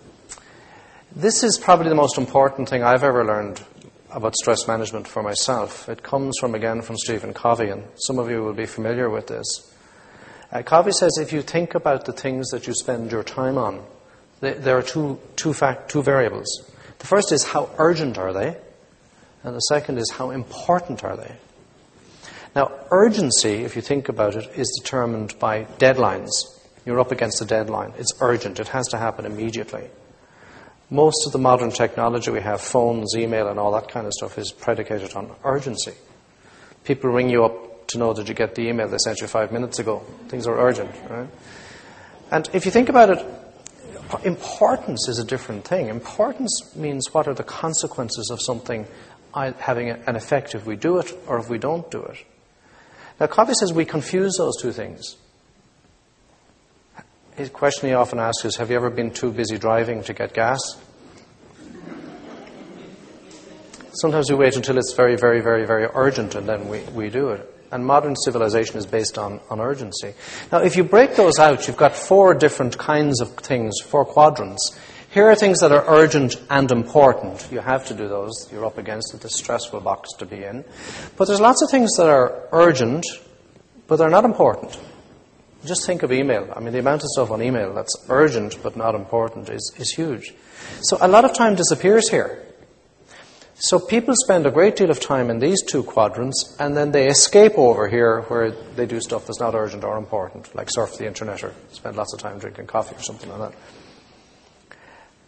This is probably the most important thing I've ever learned about stress management for myself. It comes from, again, from Stephen Covey, and some of you will be familiar with this. Uh, Covey says if you think about the things that you spend your time on, th- there are two, two, fact, two variables. The first is how urgent are they, and the second is how important are they. Now, urgency, if you think about it, is determined by deadlines. You're up against a deadline. It's urgent. It has to happen immediately. Most of the modern technology we have, phones, email, and all that kind of stuff, is predicated on urgency. People ring you up to know that you get the email they sent you five minutes ago. Things are urgent, right? And if you think about it, importance is a different thing. Importance means what are the consequences of something having an effect if we do it or if we don't do it. Now, Covey says we confuse those two things. The question he often asks is, have you ever been too busy driving to get gas? Sometimes we wait until it's very, very, very, very urgent and then we, we do it. And modern civilization is based on, on urgency. Now, if you break those out, you've got four different kinds of things, four quadrants. Here are things that are urgent and important. You have to do those. You're up against it. It's a stressful box to be in. But there's lots of things that are urgent, but they're not important. Just think of email. I mean, the amount of stuff on email that's urgent but not important is, is huge. So a lot of time disappears here. So people spend a great deal of time in these two quadrants, and then they escape over here where they do stuff that's not urgent or important, like surf the internet or spend lots of time drinking coffee or something like that.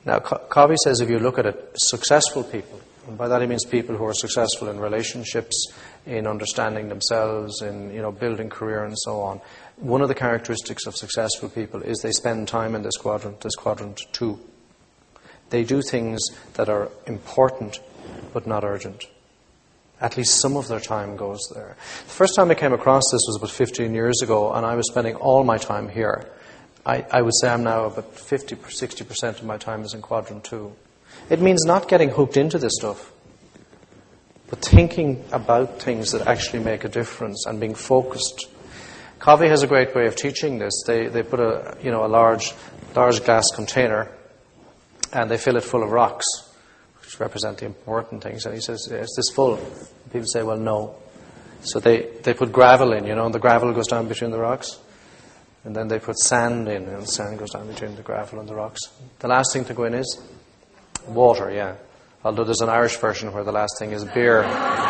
Now, Covey says if you look at it, successful people, and by that he means people who are successful in relationships, in understanding themselves, in you know building career and so on. One of the characteristics of successful people is they spend time in this quadrant, this quadrant two. They do things that are important but not urgent. At least some of their time goes there. The first time I came across this was about fifteen years ago, and I was spending all my time here. I, I would say I'm now about fifty, sixty percent of my time is in quadrant two. It means not getting hooked into this stuff, but thinking about things that actually make a difference and being focused. Covey has a great way of teaching this. They they put a you know a large large glass container and they fill it full of rocks, which represent the important things. And he says, "Is this full?" People say, "Well, no." So they, they put gravel in, you know, and the gravel goes down between the rocks. And then they put sand in, and the sand goes down between the gravel and the rocks. The last thing to go in is water, yeah. Although there's an Irish version where the last thing is beer.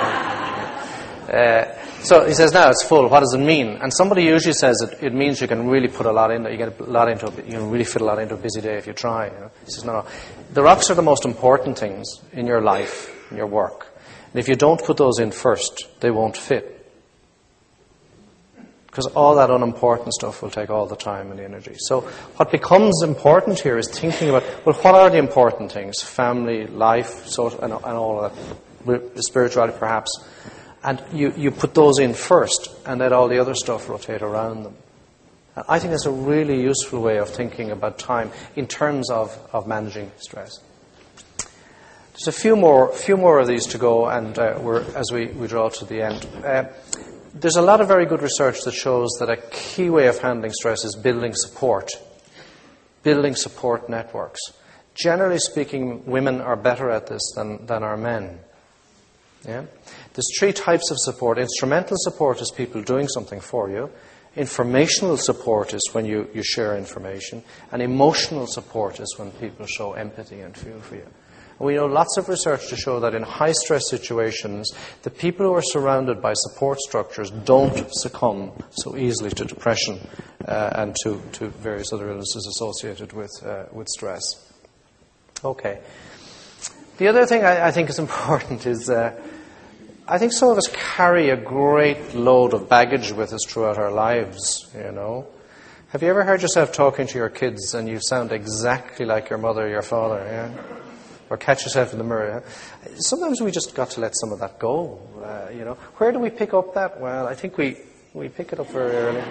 uh, so he says, now it's full. What does it mean? And somebody usually says it, it means you can really put a lot in. You get a lot into. A, you can really fit a lot into a busy day if you try. You know? He says, no, no. The rocks are the most important things in your life, in your work. And if you don't put those in first, they won't fit. Because all that unimportant stuff will take all the time and the energy. So what becomes important here is thinking about, well, what are the important things? Family, life, social, and, and all of that. Spirituality, perhaps. And you, you put those in first, and let all the other stuff rotate around them. And I think that's a really useful way of thinking about time in terms of, of managing stress. There's a few more, few more of these to go, and uh, we're, as we, we draw to the end. Uh, There's a lot of very good research that shows that a key way of handling stress is building support, building support networks. Generally speaking, women are better at this than, than are men. Yeah? There's three types of support. Instrumental support is people doing something for you. Informational support is when you, you share information. And emotional support is when people show empathy and feel for you. We know lots of research to show that in high-stress situations, the people who are surrounded by support structures don't succumb so easily to depression uh, and to, to various other illnesses associated with uh, with stress. Okay. The other thing I, I think is important is uh, I think some of us carry a great load of baggage with us throughout our lives, you know. Have you ever heard yourself talking to your kids and you sound exactly like your mother or your father, yeah? Or catch yourself in the mirror. Sometimes we just got to let some of that go. Uh, you know, where do we pick up that? Well, I think we, we pick it up very early.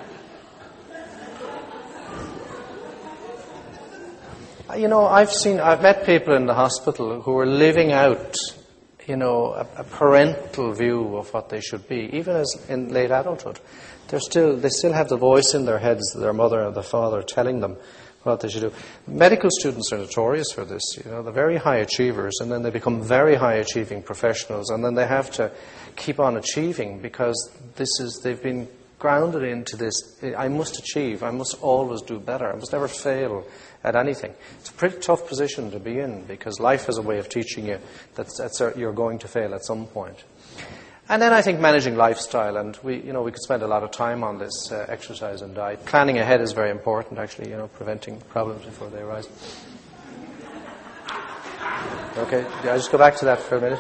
You know, I've seen, I've met people in the hospital who are living out, you know, a, a parental view of what they should be, even as in late adulthood. They're still, they still have the voice in their heads, their mother or their father telling them what they should do. Medical students are notorious for this. You know, they're very high achievers, and then they become very high achieving professionals, and then they have to keep on achieving because this is they've been grounded into this. I must achieve. I must always do better. I must never fail at anything. It's a pretty tough position to be in because life has a way of teaching you that that's, you're going to fail at some point. And then I think managing lifestyle, and we, you know, we could spend a lot of time on this, uh, exercise and diet. Planning ahead is very important, actually, you know, preventing problems before they arise. Okay, yeah, I'll just go back to that for a minute.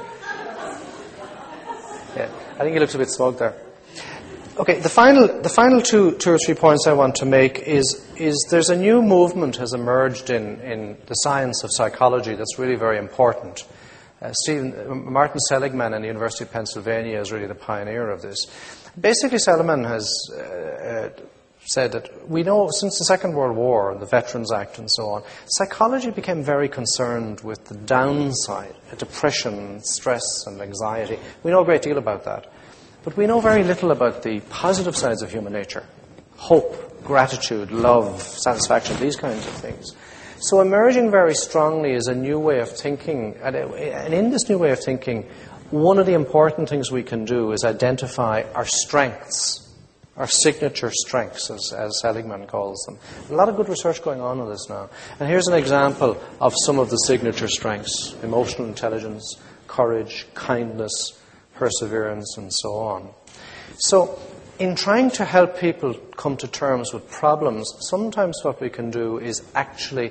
Yeah, I think he looks a bit smug there. Okay, the final, the final two, two or three points I want to make is, is there's a new movement has emerged in, in the science of psychology that's really very important. Uh, Stephen, Martin Seligman in the University of Pennsylvania is really the pioneer of this. Basically, Seligman has uh, uh, said that we know since the Second World War, the Veterans Act and so on, psychology became very concerned with the downside, depression, stress and anxiety. We know a great deal about that. But we know very little about the positive sides of human nature. Hope, gratitude, love, satisfaction, these kinds of things. So emerging very strongly is a new way of thinking. And in this new way of thinking, one of the important things we can do is identify our strengths, our signature strengths, as, as Seligman calls them. A lot of good research going on on this now. And here's an example of some of the signature strengths: emotional intelligence, courage, kindness, perseverance, and so on. So in trying to help people come to terms with problems, sometimes what we can do is actually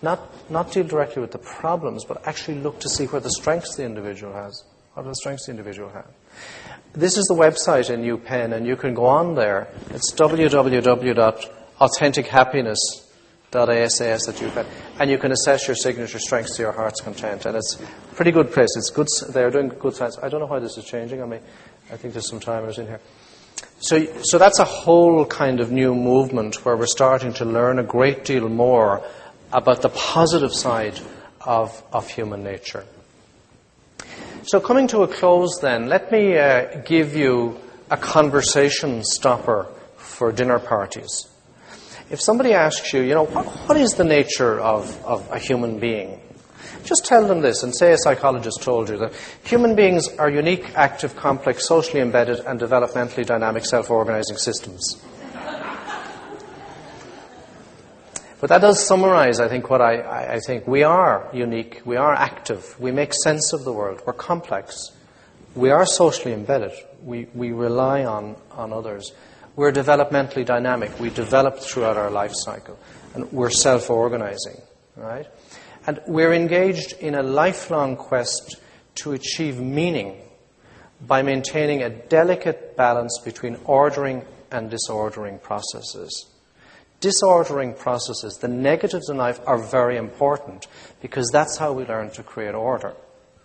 Not, not deal directly with the problems, but actually look to see where the strengths the individual has. What are the strengths the individual has? This is the website in UPenn, and you can go on there. It's w w w dot authentic happiness dot a s a s dot u penn, and you can assess your signature strengths to your heart's content. And it's a pretty good place. It's good. They're doing good science. I don't know why this is changing on me. I think there's some timers in here. So, so that's a whole kind of new movement where we're starting to learn a great deal more about the positive side of, of human nature. So coming to a close then, let me uh, give you a conversation stopper for dinner parties. If somebody asks you, you know, what, what is the nature of, of a human being? Just tell them this, and say a psychologist told you that human beings are unique, active, complex, socially embedded, and developmentally dynamic self-organizing systems. But that does summarize, I think, what I, I, I think. We are unique, we are active, we make sense of the world, we're complex, we are socially embedded, we, we rely on, on others. We're developmentally dynamic, we develop throughout our life cycle, and we're self-organizing, right? And we're engaged in a lifelong quest to achieve meaning by maintaining a delicate balance between ordering and disordering processes. Disordering processes, the negatives in life, are very important because that's how we learn to create order.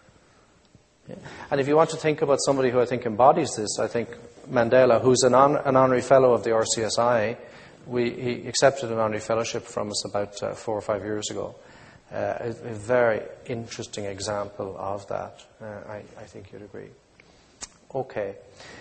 Yeah. And if you want to think about somebody who I think embodies this, I think Mandela, who's an, hon- an honorary fellow of the R C S I, we, he accepted an honorary fellowship from us about uh, four or five years ago. Uh, a, a very interesting example of that. Uh, I, I think you'd agree. Okay.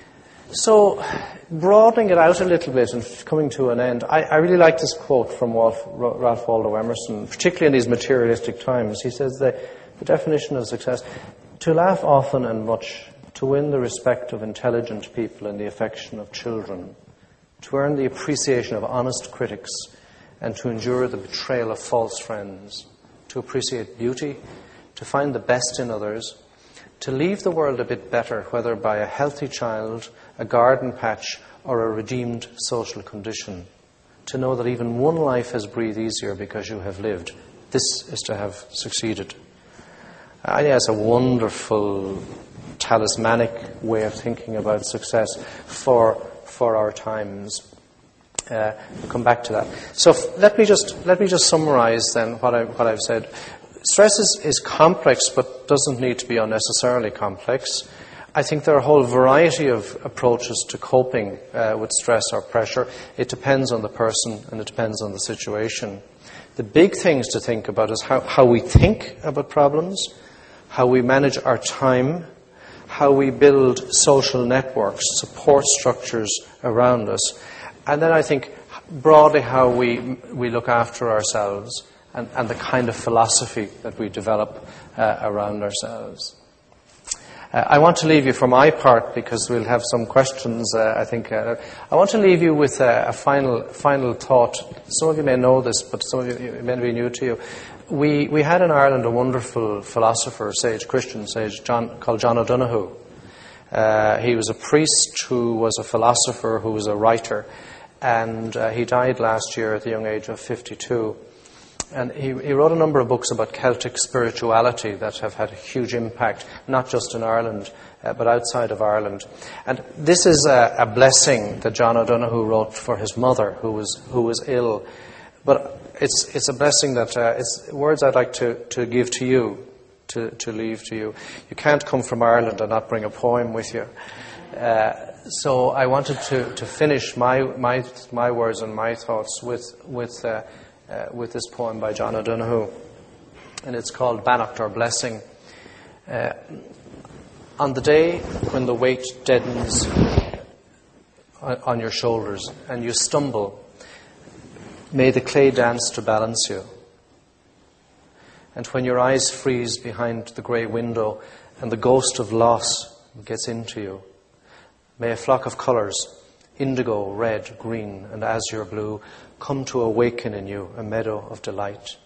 So, broadening it out a little bit and coming to an end, I, I really like this quote from Ralph, Ralph Waldo Emerson, particularly in these materialistic times. He says that the definition of success, to laugh often and much, to win the respect of intelligent people and the affection of children, to earn the appreciation of honest critics, and to endure the betrayal of false friends, to appreciate beauty, to find the best in others, to leave the world a bit better, whether by a healthy child, a garden patch, or a redeemed social condition. To know that even one life has breathed easier because you have lived. This is to have succeeded. I think that's a wonderful talismanic way of thinking about success for for our times. Uh, we'll come back to that. So f- let me just let me just summarize then what I what I've said. Stress is, is complex, but doesn't need to be unnecessarily complex. I think there are a whole variety of approaches to coping uh, with stress or pressure. It depends on the person and it depends on the situation. The big things to think about is how, how we think about problems, how we manage our time, how we build social networks, support structures around us, and then I think broadly how we we look after ourselves and, and the kind of philosophy that we develop uh, around ourselves. Uh, I want to leave you, for my part, because we'll have some questions, uh, I think, uh, I want to leave you with a, a final final thought. Some of you may know this, but some of you, it may be new to you. We we had in Ireland a wonderful philosopher, sage, Christian sage, John, called John O'Donoghue. Uh, he was a priest who was a philosopher, who was a writer, and uh, he died last year at the young age of fifty-two. And he, he wrote a number of books about Celtic spirituality that have had a huge impact, not just in Ireland, uh, but outside of Ireland. And this is a, a blessing that John O'Donoghue wrote for his mother, who was who was ill. But it's it's a blessing that uh, it's words I'd like to, to give to you, to, to leave to you. You can't come from Ireland and not bring a poem with you. Uh, so I wanted to, to finish my my my words and my thoughts with with. Uh, Uh, with this poem by John O'Donoghue, and it's called Bannock, or Blessing. Uh, on the day when the weight deadens on, on your shoulders and you stumble, may the clay dance to balance you. And when your eyes freeze behind the grey window and the ghost of loss gets into you, may a flock of colours, indigo, red, green, and azure blue, come to awaken in you a meadow of delight.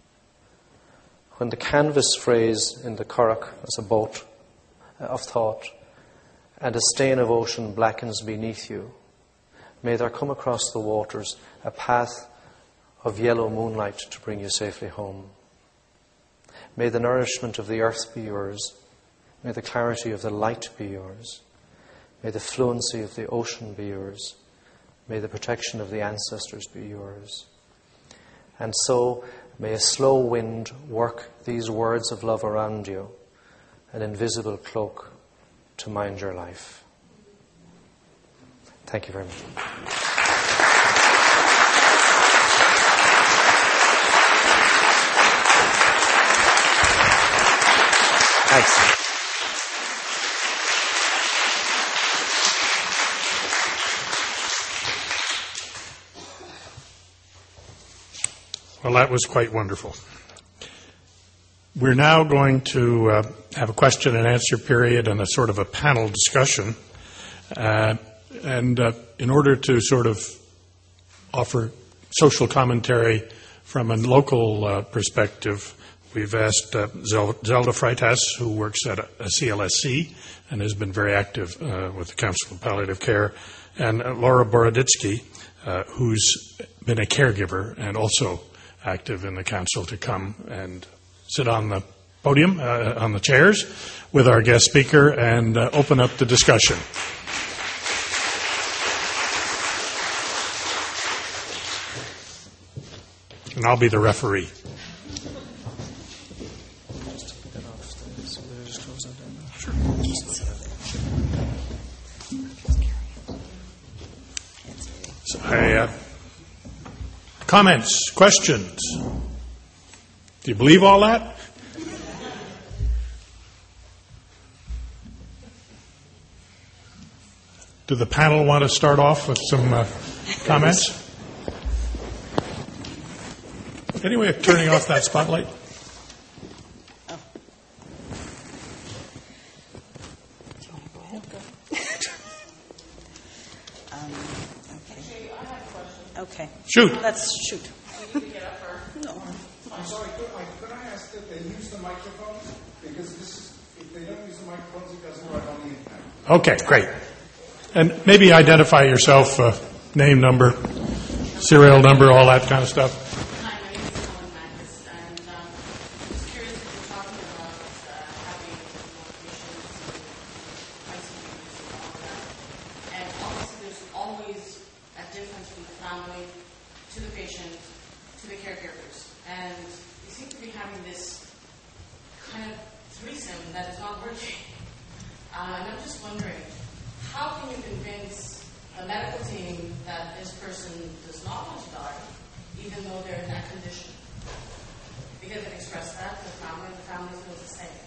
When the canvas frays in the curragh as a boat of thought, and a stain of ocean blackens beneath you, may there come across the waters a path of yellow moonlight to bring you safely home. May the nourishment of the earth be yours. May the clarity of the light be yours. May the fluency of the ocean be yours. May the protection of the ancestors be yours. And so, may a slow wind work these words of love around you, an invisible cloak to mind your life. Thank you very much. Thanks. Well, that was quite wonderful. We're now going to uh, have a question and answer period and a sort of a panel discussion. Uh, and uh, in order to sort of offer social commentary from a local uh, perspective, we've asked uh, Zelda Freitas, who works at a, a C L S C and has been very active uh, with the Council of Palliative Care, and uh, Laura Boroditsky, uh, who's been a caregiver and also active in the council, to come and sit on the podium, uh, on the chairs, with our guest speaker and uh, open up the discussion. And I'll be the referee. So I, uh, comments, questions? Do you believe all that? Do the panel want to start off with some uh, comments? Any way of turning off that spotlight? Oh. Do you want to go ahead? Go. um, okay. Actually, I have a question. Okay. Shoot. Let's shoot. You need to get up first. No. I'm sorry, could I, could I ask that they use the microphone? Because this is, if they don't use the microphones, it doesn't work on the impact. Okay, great. And maybe identify yourself, uh, name, number, serial number, all that kind of stuff. Hi, my name is Helen Magnus, and um, I'm just curious if you're talking about uh, having more patients and I C U use and all that. And obviously there's always a difference from the family to the patient to the caregivers. And you seem to be having this kind of threesome that is not working. Uh, and I'm just wondering, how can you convince a medical team that this person does not want to die, even though they're in that condition? Because they've expressed that to the family, and the family feels the same.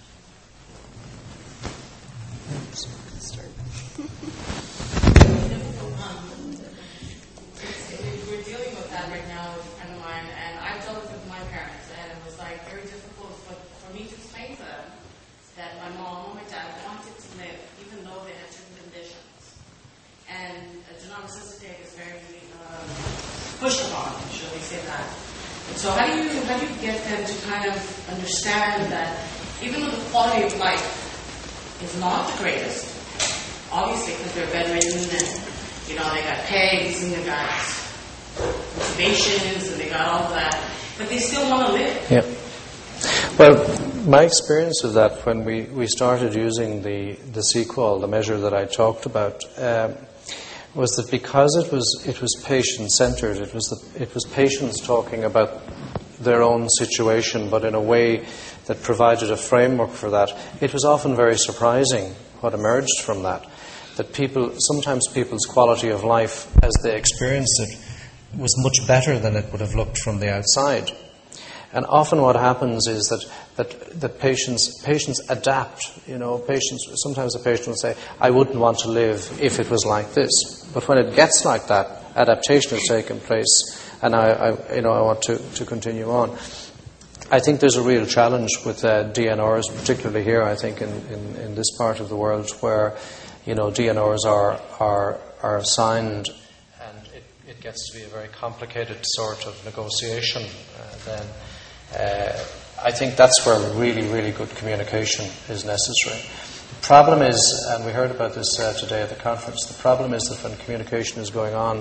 We're dealing with that right now with a friend of mine, and I've dealt with it with my parents, and it was like very difficult for, for me to explain to them that my mom or my dad wanted to live, even though they had certain conditions. And uh, do not resuscitate is very uh, pushed upon, shall we say that. So how do you how do you get them to kind of understand that even though the quality of life is not the greatest, obviously because they're bedridden and you know they got pegs and they got motivations and they got all that, but they still want to live. Yeah. Well, my experience of that when we, we started using the, the C Q A L, the measure that I talked about, um, was that because it was it was patient-centered, it was the, it was patients talking about their own situation, but in a way that provided a framework for that. It was often very surprising what emerged from that. That people, sometimes people's quality of life, as they experienced it, was much better than it would have looked from the outside. And often what happens is that, that, that patients, patients adapt. You know, patients, sometimes a patient will say, I wouldn't want to live if it was like this. But when it gets like that, adaptation has taken place, and I, I you know, I want to, to continue on. I think there's a real challenge with uh, D N Rs, particularly here, I think, in, in, in this part of the world, where, you know, D N Rs are, are, are assigned, and it, it gets to be a very complicated sort of negotiation uh, then. Uh, I think that's where really, really good communication is necessary. The problem is, and we heard about this uh, today at the conference, the problem is that when communication is going on,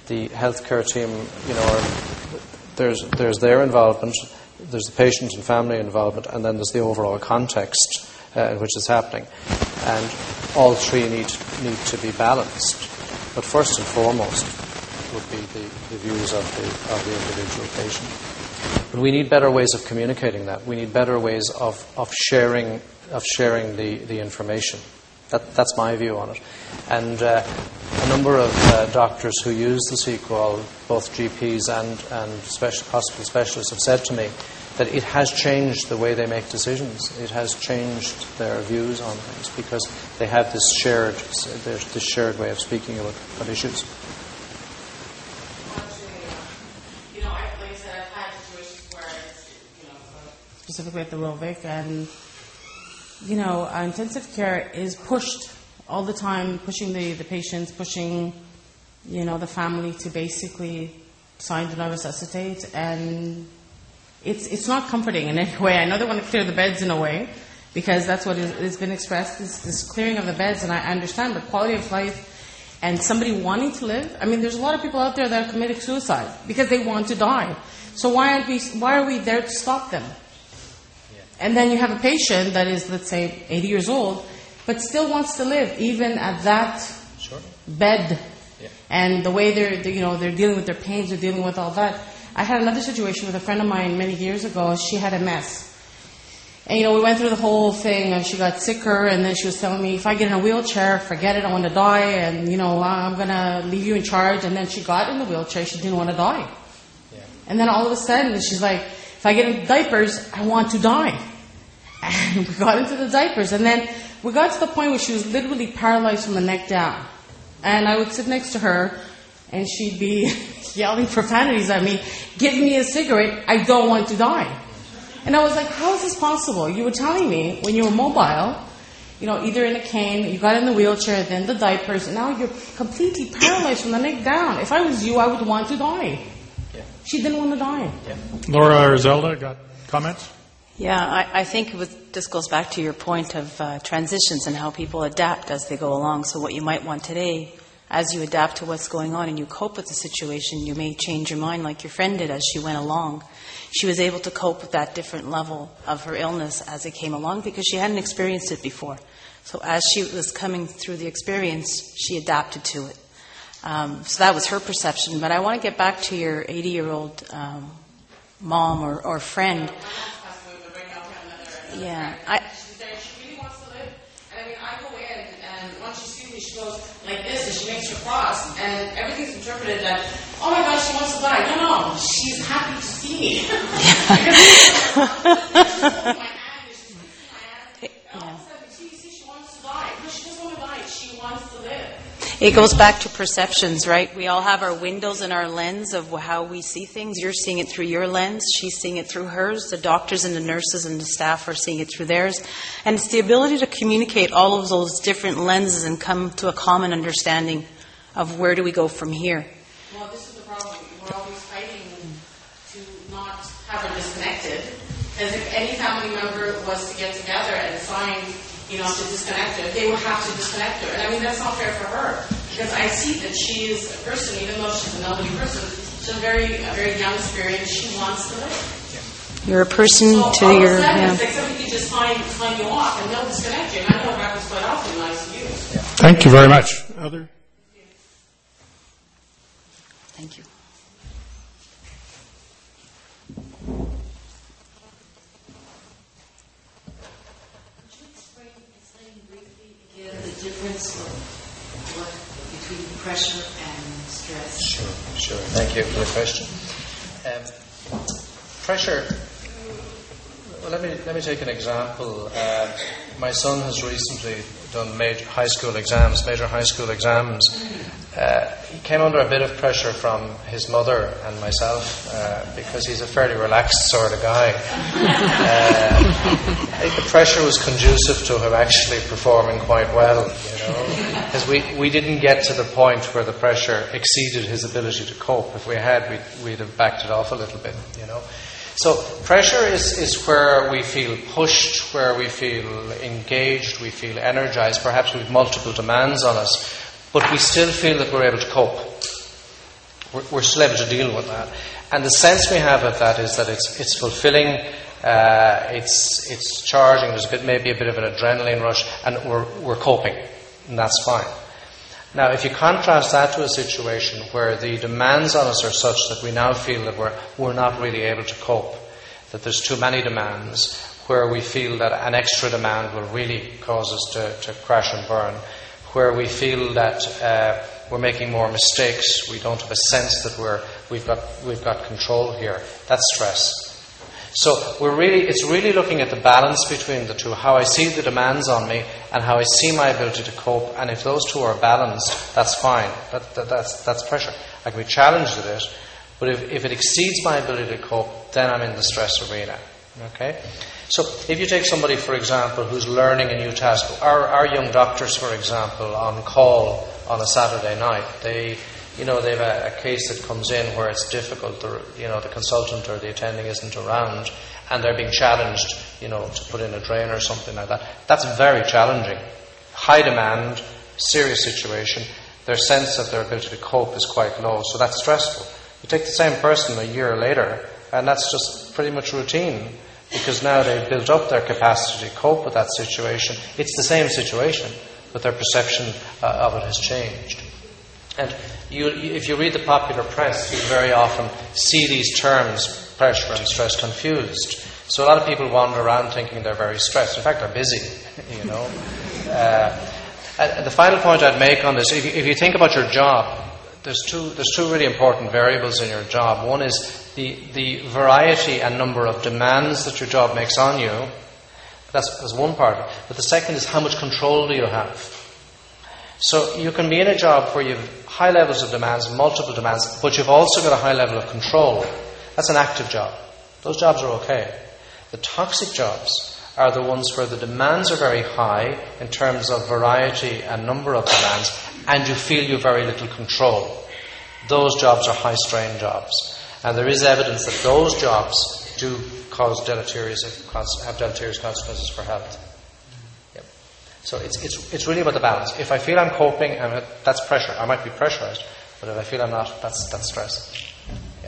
the healthcare team, you know, are, there's there's their involvement, there's the patient and family involvement, and then there's the overall context uh, in which it's happening, and all three need need to be balanced. But first and foremost would be the, the views of the of the individual patient. But we need better ways of communicating that. We need better ways of, of sharing of sharing the, the information. That, that's my view on it. And uh, a number of uh, doctors who use the sequel, both G Ps and, and special, hospital specialists, have said to me that it has changed the way they make decisions. It has changed their views on things because they have this shared, this shared way of speaking about, about issues. You know, I, like I said, I've had situations where it's, you know, specifically at the Royal Vic, and you know, uh, intensive care is pushed all the time, pushing the, the patients, pushing, you know, the family to basically sign do not resuscitate, and it's it's not comforting in any way. I know they want to clear the beds in a way, because that's what is, has been expressed, this, this clearing of the beds, and I understand, but quality of life and somebody wanting to live, I mean, there's a lot of people out there that are committing suicide because they want to die. So why aren't we, why are we there to stop them? And then you have a patient that is, let's say, eighty years old, but still wants to live, even at that Sure. bed. Yeah. And the way they're, they, you know, they're dealing with their pains, they're dealing with all that. I had another situation with a friend of mine many years ago. She had M S. And, you know, we went through the whole thing, and she got sicker, and then she was telling me, if I get in a wheelchair, forget it, I want to die, and, you know, I'm going to leave you in charge. And then she got in the wheelchair, she didn't want to die. Yeah. And then all of a sudden, she's like, if I get in diapers, I want to die. And we got into the diapers, and then we got to the point where she was literally paralyzed from the neck down. And I would sit next to her, and she'd be yelling profanities at me, give me a cigarette, I don't want to die. And I was like, how is this possible? You were telling me when you were mobile, you know, either in a cane, you got in the wheelchair, then the diapers, and now you're completely paralyzed from the neck down. If I was you, I would want to die. Yeah. She didn't want to die. Yeah. Laura or Zelda, got comments? Yeah, I, I think it was, this goes back to your point of uh, transitions and how people adapt as they go along. So what you might want today, as you adapt to what's going on and you cope with the situation, you may change your mind like your friend did as she went along. She was able to cope with that different level of her illness as it came along because she hadn't experienced it before. So as she was coming through the experience, she adapted to it. Um, so that was her perception. But I want to get back to your eighty-year-old um, mom or, or friend. Yeah, I. She's there. She really wants to live. And I mean, I go in, and once she sees me, she goes like this, and she makes her cross, and everything's interpreted that, oh my gosh, she wants to die. No, no, she's happy to see me. Because she's holding my hand, and she's kissing my hand. And all of a sudden, she sees she wants to die. No, she doesn't want to die. She wants to live. It goes back to perceptions, right? We all have our windows and our lens of how we see things. You're seeing it through your lens. She's seeing it through hers. The doctors and the nurses and the staff are seeing it through theirs. And it's the ability to communicate all of those different lenses and come to a common understanding of where do we go from here. Well, this is the problem. We're always fighting to not have her disconnected. As if any family member was to get together and sign, you know, to disconnect her, they would have to disconnect her. And I mean, that's not fair for her. Because I see that she is a person, even though she's an elderly person, she's a very, a very young spirit, and she wants to live. You're a person so to all your... of a sudden, Yeah. it's like somebody can just sign, sign you off, and they'll disconnect you. And I know it happens quite often in I C U. Thank you very much. Other? Thank you. The difference of what between pressure and stress. Sure, sure. Thank you for the question. Um, pressure. Well, let me let me take an example. Uh, my son has recently done major high school exams, major high school exams. Uh, he came under a bit of pressure from his mother and myself uh, because he's a fairly relaxed sort of guy. Uh, I think the pressure was conducive to him actually performing quite well, you know, because we, we didn't get to the point where the pressure exceeded his ability to cope. If we had, we'd, we'd have backed it off a little bit, you know. So pressure is, is where we feel pushed, where we feel engaged, we feel energized, perhaps with multiple demands on us, but we still feel that we're able to cope. we're, we're still able to deal with that. And the sense we have of that is that it's it's fulfilling, uh, it's it's charging. There's a bit, maybe a bit of an adrenaline rush, and we're we're coping, and that's fine. Now, if you contrast that to a situation where the demands on us are such that we now feel that we're we're not really able to cope, that there's too many demands, where we feel that an extra demand will really cause us to, to crash and burn, where we feel that uh, we're making more mistakes, we don't have a sense that we're we've got we've got control here. That's stress. So we're really it's really looking at the balance between the two, how I see the demands on me and how I see my ability to cope. And if those two are balanced, that's fine. That, that, that's that's pressure. I can be challenged with it, but if, if it exceeds my ability to cope, then I'm in the stress arena. Okay? So if you take somebody, for example, who's learning a new task, our, our young doctors, for example, on call on a Saturday night, they, you know, they've a, a case that comes in where it's difficult, the, you know, the consultant or the attending isn't around, and they're being challenged, you know, to put in a drain or something like that. That's very challenging. High demand, serious situation. Their sense of their ability to cope is quite low, so that's stressful. You take the same person a year later, and that's just pretty much routine, because now they've built up their capacity to cope with that situation. It's the same situation, but their perception uh, of it has changed. And you, if you read the popular press, you very often see these terms, pressure and stress, confused. So a lot of people wander around thinking they're very stressed. In fact, they're busy, you know. Uh, and the final point I'd make on this, if you, if you think about your job, there's two, there's two really important variables in your job. One is the, the variety and number of demands that your job makes on you. That's, that's one part of it. But the second is how much control do you have? So you can be in a job where you have high levels of demands, multiple demands, but you've also got a high level of control. That's an active job. Those jobs are okay. The toxic jobs are the ones where the demands are very high in terms of variety and number of demands, and you feel you have very little control. Those jobs are high-strain jobs. And there is evidence that those jobs do cause deleterious, have deleterious consequences for health. Yep. So it's, it's, it's really about the balance. If I feel I'm coping, and that's pressure. I might be pressurized, but if I feel I'm not, that's, that's stress. Yeah.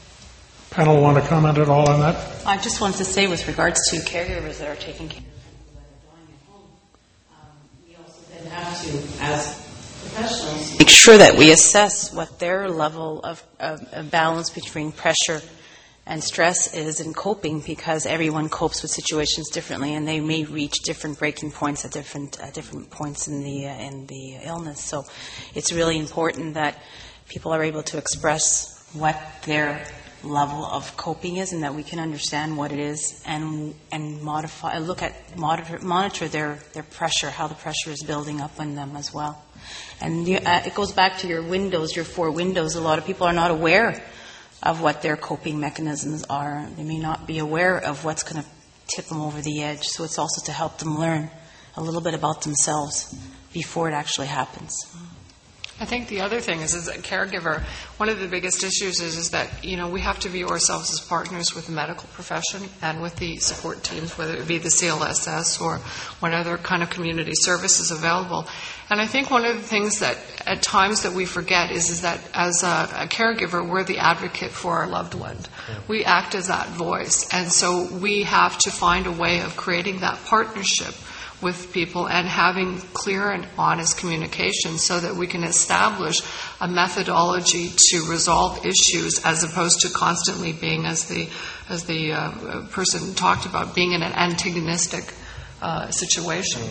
Panel want to comment at all on that? I just wanted to say, with regards to caregivers that are taking care of people that are dying at home, um, we also then have to, as professionals, make sure that we assess what their level of, of, of balance between pressure and stress is in coping, because everyone copes with situations differently, and they may reach different breaking points at different at different points in the uh, in the illness. So it's really important that people are able to express what their level of coping is, and that we can understand what it is, and and modify, look at monitor monitor their their pressure, how the pressure is building up on them as well. And you, uh, it goes back to your windows, your four windows. A lot of people are not aware of what their coping mechanisms are. They may not be aware of what's going to tip them over the edge. So it's also to help them learn a little bit about themselves before it actually happens. I think the other thing is, as a caregiver, one of the biggest issues is, is that, you know, we have to view ourselves as partners with the medical profession and with the support teams, whether it be the C L S S or what other kind of community services available. And I think one of the things that at times that we forget is, is that as a, a caregiver, we're the advocate for our loved one. We act as that voice. And so we have to find a way of creating that partnership with people and having clear and honest communication so that we can establish a methodology to resolve issues, as opposed to constantly being, as the as the uh, person talked about, being in an antagonistic uh, situation.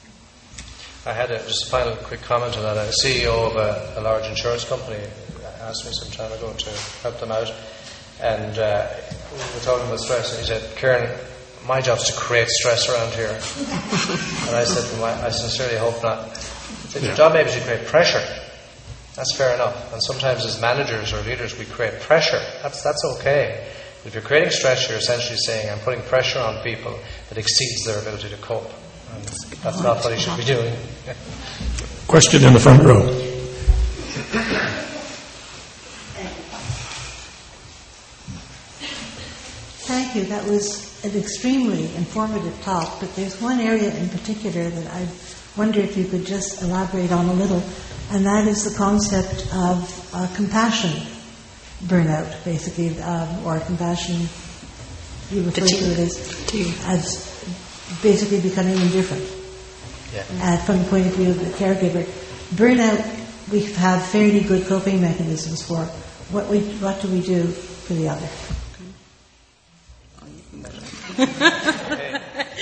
I had a, just a final quick comment on that. A C E O of a, a large insurance company asked me some time ago to help them out, and uh, we were talking about stress, and he said, "Kieran, my job is to create stress around here." And I said to him, I sincerely hope not. I said, your job maybe is to create pressure. That's fair enough. And sometimes as managers or leaders we create pressure. That's that's okay. But if you're creating stress, you're essentially saying, I'm putting pressure on people that exceeds their ability to cope. And that's not what you should be doing. Question in the front row. Thank you. That was an extremely informative talk, but there's one area in particular that I wonder if you could just elaborate on a little, and that is the concept of uh, compassion burnout, basically, um, or compassion. You refer to it as, as basically becoming indifferent. Yeah. And from the point of view of the caregiver, burnout, we have fairly good coping mechanisms for. What we, what do we do for the other? Okay.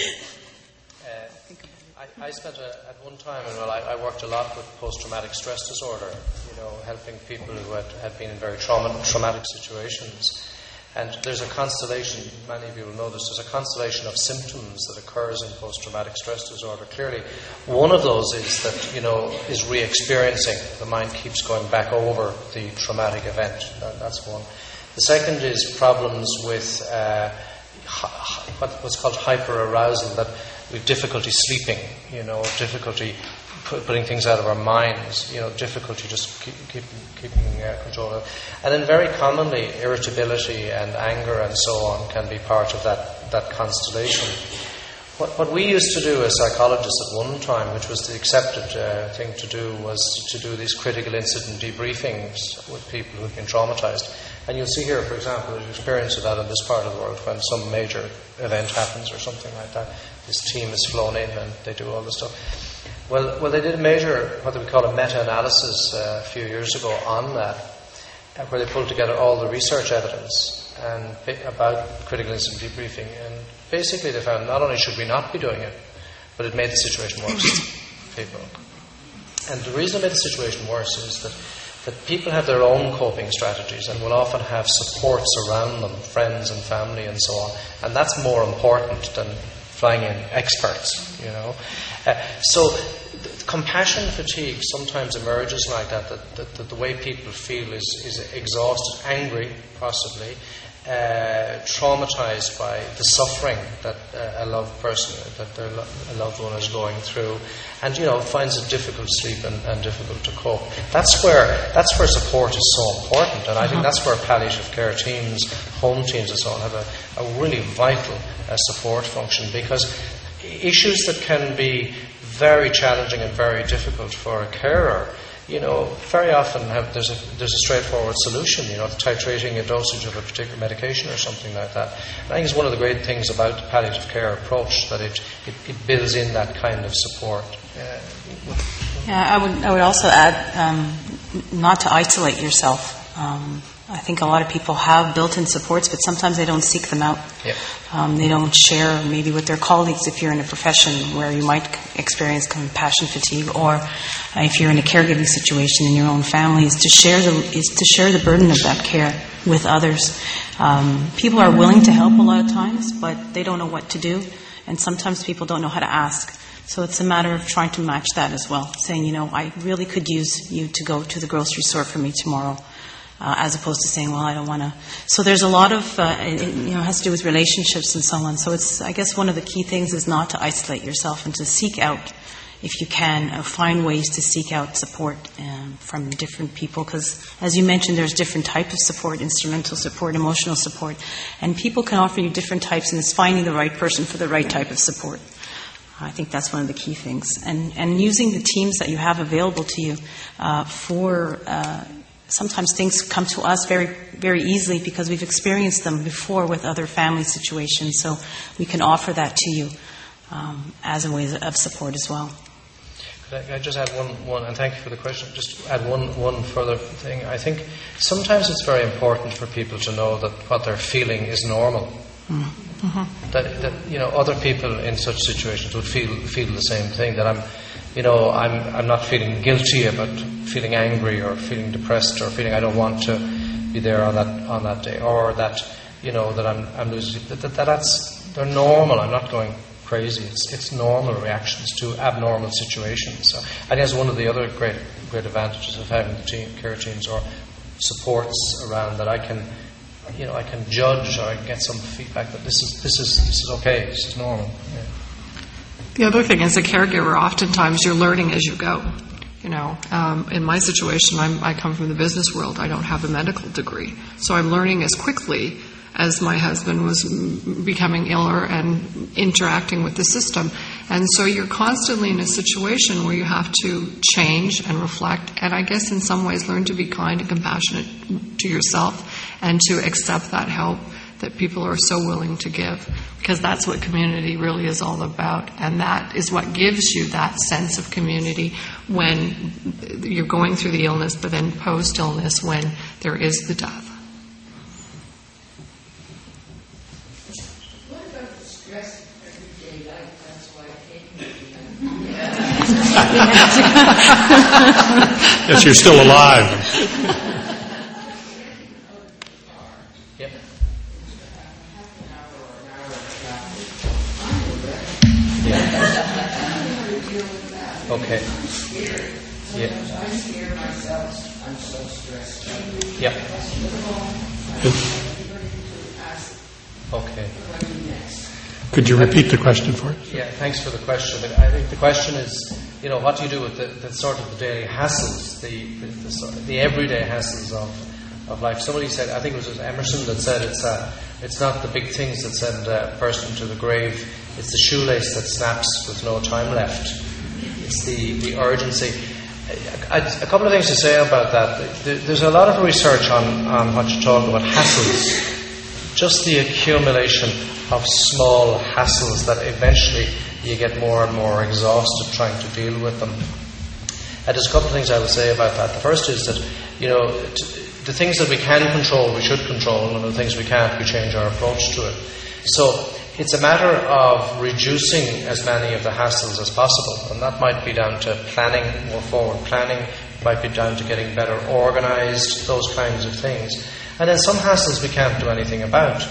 uh, I, I spent a, at one time, and well, I, I worked a lot with post-traumatic stress disorder. You know, helping people who had, had been in very trauma, traumatic situations. And there's a constellation, many of you will know this, there's a constellation of symptoms that occurs in post-traumatic stress disorder. Clearly, one of those is that, you know, is re-experiencing. The mind keeps going back over the traumatic event. That, that's one. The second is problems with uh, hi, what, what's called hyperarousal, that we've difficulty sleeping, you know, difficulty putting things out of our minds, you know, difficulty just keep, keep, keeping uh, control of it. And then very commonly, irritability and anger and so on can be part of that, that constellation. What, what we used to do as psychologists at one time, which was the accepted uh, thing to do, was to do these critical incident debriefings with people who've been traumatized. And you'll see here, for example, there's experience of that in this part of the world when some major event happens or something like that. This team is flown in and they do all this stuff. Well, well, they did a major, what we call a meta-analysis uh, a few years ago on that, uh, where they pulled together all the research evidence and about critical incident debriefing. And basically they found not only should we not be doing it, but it made the situation worse for people. And the reason it made the situation worse is that, that people have their own coping strategies and will often have supports around them, friends and family and so on. And that's more important than flying in experts, you know. Uh, so th- compassion fatigue sometimes emerges like that, that, that, that the way people feel is, is exhausted, angry possibly, uh, traumatized by the suffering that uh, a loved person, that their lo- a loved one is going through, and, you know, finds it difficult to sleep and, and difficult to cope. That's where that's where support is so important, and I think that's where palliative care teams, home teams and so on have a, a really vital uh, support function, because issues that can be very challenging and very difficult for a carer, you know, very often have there's a there's a straightforward solution, you know, titrating a dosage of a particular medication or something like that. And I think it's one of the great things about the palliative care approach, that it, it, it builds in that kind of support. Uh, yeah, I would I would also add um, not to isolate yourself. Um, I think a lot of people have built-in supports, but sometimes they don't seek them out. Yeah. Um, they don't share maybe with their colleagues if you're in a profession where you might experience compassion fatigue, or uh, if you're in a caregiving situation in your own family, is to share the is to share the burden of that care with others. Um, people are willing to help a lot of times, but they don't know what to do, and sometimes people don't know how to ask. So it's a matter of trying to match that as well, saying, you know, I really could use you to go to the grocery store for me tomorrow. Uh, as opposed to saying, well, I don't want to. So there's a lot of, uh, it, you know, has to do with relationships and so on. So it's, I guess one of the key things is not to isolate yourself and to seek out, if you can, uh, find ways to seek out support um, from different people. Because as you mentioned, there's different types of support, instrumental support, emotional support. And people can offer you different types, and it's finding the right person for the right type of support. I think that's one of the key things. And, and using the teams that you have available to you uh, for... Uh, Sometimes things come to us very, very easily because we've experienced them before with other family situations. So we can offer that to you um, as a way of support as well. Could I, I just add one, one, and thank you for the question, just add one, one further thing. I think sometimes it's very important for people to know that what they're feeling is normal. Mm-hmm. That, that, you know, other people in such situations would feel feel the same thing, that I'm You know, I'm I'm not feeling guilty about feeling angry or feeling depressed or feeling I don't want to be there on that on that day, or that, you know, that I'm I'm losing. That, that, that's they're normal. I'm not going crazy. It's it's normal reactions to abnormal situations. So I think that's one of the other great great advantages of having the team, care teams or supports around, that I can, you know, I can judge or I can get some feedback that this is this is this is okay. This is normal. Yeah. The other thing, as a caregiver, oftentimes you're learning as you go. You know, um, in my situation, I'm, I come from the business world. I don't have a medical degree. So I'm learning as quickly as my husband was becoming iller and interacting with the system. And so you're constantly in a situation where you have to change and reflect, and I guess in some ways learn to be kind and compassionate to yourself and to accept that help that people are so willing to give, because that's what community really is all about. And that is what gives you that sense of community when you're going through the illness, but then post-illness when there is the death. What about the stress of everyday life? That's why I hate Yes, you're still alive. Yep. Okay. Yeah. I scare myself. I'm so stressed. Yeah. What Okay. do I do next? Could you repeat the question for us? Yeah, thanks for the question. But I think the question is, you know, what do you do with the, the sort of the daily hassles, the the, the, sort of the everyday hassles of, of life? Somebody said, I think it was Emerson that said, it's uh, it's not the big things that send a person to the grave, it's the shoelace that snaps with no time left. It's the, the urgency. I, I, a couple of things to say about that. There, there's a lot of research on, on what you talk about, hassles. Just the accumulation of small hassles that eventually you get more and more exhausted trying to deal with them. And there's a couple of things I would say about that. The first is that, you know, t- the things that we can control, we should control, and the things we can't, we change our approach to it. So it's a matter of reducing as many of the hassles as possible, and that might be down to planning, more forward planning, it might be down to getting better organised, those kinds of things. And then some hassles we can't do anything about.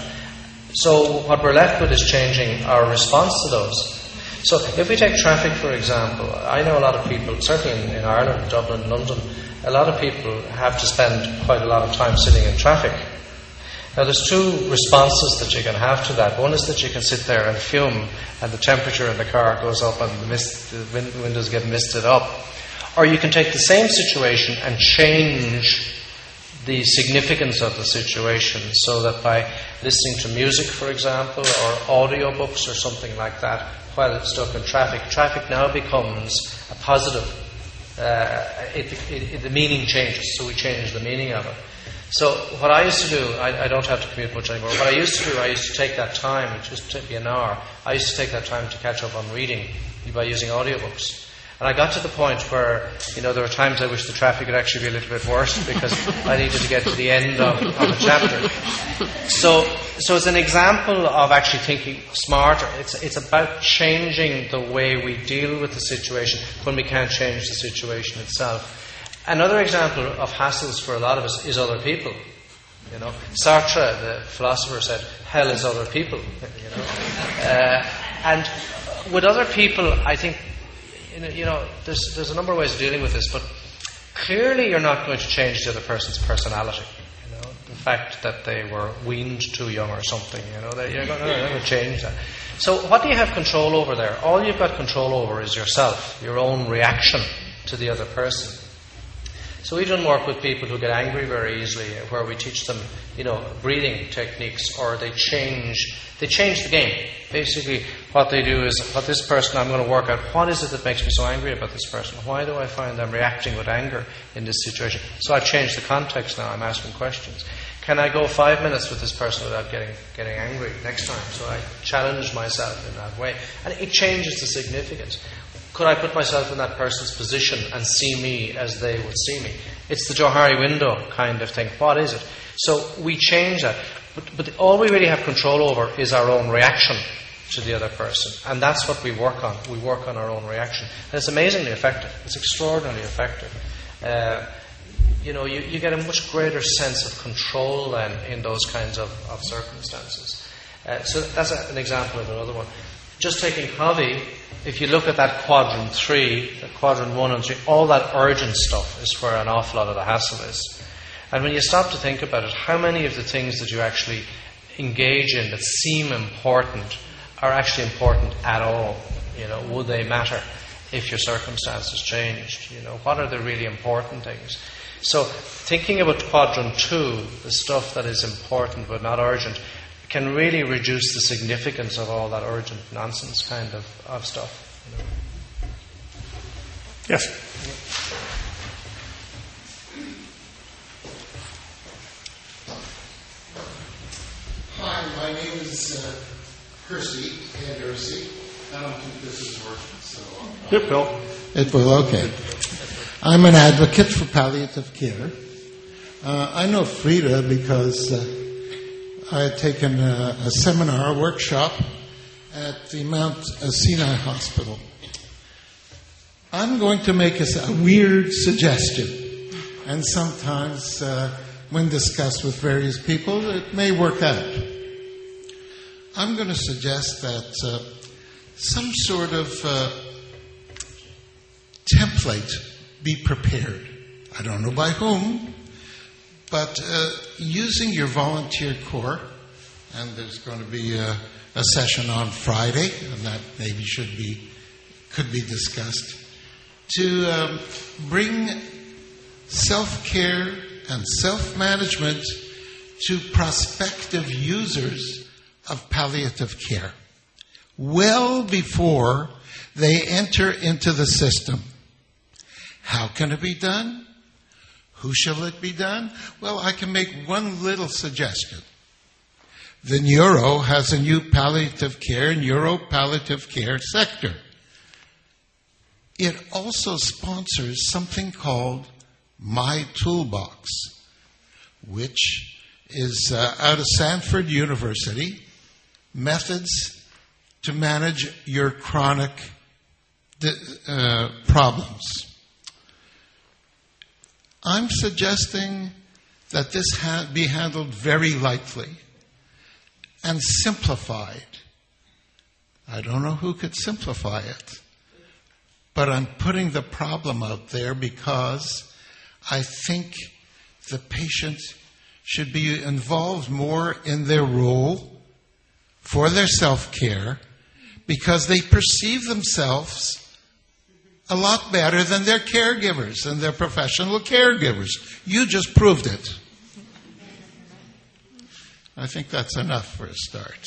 So what we're left with is changing our response to those. So if we take traffic, for example, I know a lot of people, certainly in, in Ireland, Dublin, London, a lot of people have to spend quite a lot of time sitting in traffic. Now there's two responses that you can have to that. One is that you can sit there and fume and the temperature in the car goes up and the, mist, the win- windows get misted up. Or you can take the same situation and change the significance of the situation, so that by listening to music, for example, or audiobooks or something like that, while it's stuck in traffic, traffic now becomes a positive. Uh, it, it, it, the meaning changes, so we change the meaning of it. So what I used to do, I, I don't have to commute much anymore, what I used to do, I used to take that time, it used to take me an hour, I used to take that time to catch up on reading by using audiobooks. And I got to the point where, you know, there were times I wish the traffic would actually be a little bit worse because I needed to get to the end of, of a chapter. So, so it's an example of actually thinking smarter. It's, it's about changing the way we deal with the situation when we can't change the situation itself. Another example of hassles for a lot of us is other people. You know, Sartre, the philosopher, said, "Hell is other people." You know, uh, and with other people, I think. You know, there's there's a number of ways of dealing with this, but clearly you're not going to change the other person's personality. You know, the fact that they were weaned too young or something. You know, you're not going to change that. So, what do you have control over there? All you've got control over is yourself, your own reaction to the other person. So we don't work with people who get angry very easily, where we teach them, you know, breathing techniques, or they change they change the game. Basically, what they do is, what this person, I'm going to work out, what is it that makes me so angry about this person? Why do I find I'm reacting with anger in this situation? So I've changed the context now, I'm asking questions. Can I go five minutes with this person without getting getting angry next time? So I challenge myself in that way. And it changes the significance. Could I put myself in that person's position and see me as they would see me? It's the Johari window kind of thing. What is it? So we change that. But, but all we really have control over is our own reaction to the other person. And that's what we work on. We work on our own reaction. And it's amazingly effective. It's extraordinarily effective. Uh, you know, you, you get a much greater sense of control then in those kinds of, of circumstances. Uh, so that's a, an example of another one. Just taking Javi, if you look at that quadrant three, the quadrant one and three, all that urgent stuff is where an awful lot of the hassle is. And when you stop to think about it, how many of the things that you actually engage in that seem important are actually important at all? You know, would they matter if your circumstances changed? You know, what are the really important things? So thinking about quadrant two, the stuff that is important but not urgent, can really reduce the significance of all that urgent nonsense kind of, of stuff. Yes. Hi, my name is uh, Percy, and Percy. I don't think this is working, so... Yep, Bill. It will, okay. I'm an advocate for palliative care. Uh, I know Frida because uh, I had taken a, a seminar, a workshop at the Mount Sinai Hospital. I'm going to make a, a weird suggestion, and sometimes uh, when discussed with various people, it may work out. I'm going to suggest that uh, some sort of uh, template be prepared. I don't know by whom, but uh, using your volunteer corps, and there's going to be a, a session on Friday, and that maybe should be could be discussed, to um, bring self-care and self-management to prospective users of palliative care well before they enter into the system. How can it be done? Who shall it be done? Well, I can make one little suggestion. The Neuro has a new palliative care, neuro-palliative care sector. It also sponsors something called My Toolbox, which is uh, out of Stanford University, methods to manage your chronic uh, problems. I'm suggesting that this ha- be handled very lightly and simplified. I don't know who could simplify it, but I'm putting the problem out there because I think the patient should be involved more in their role for their self-care because they perceive themselves a lot better than their caregivers and their professional caregivers. You just proved it. I think that's enough for a start.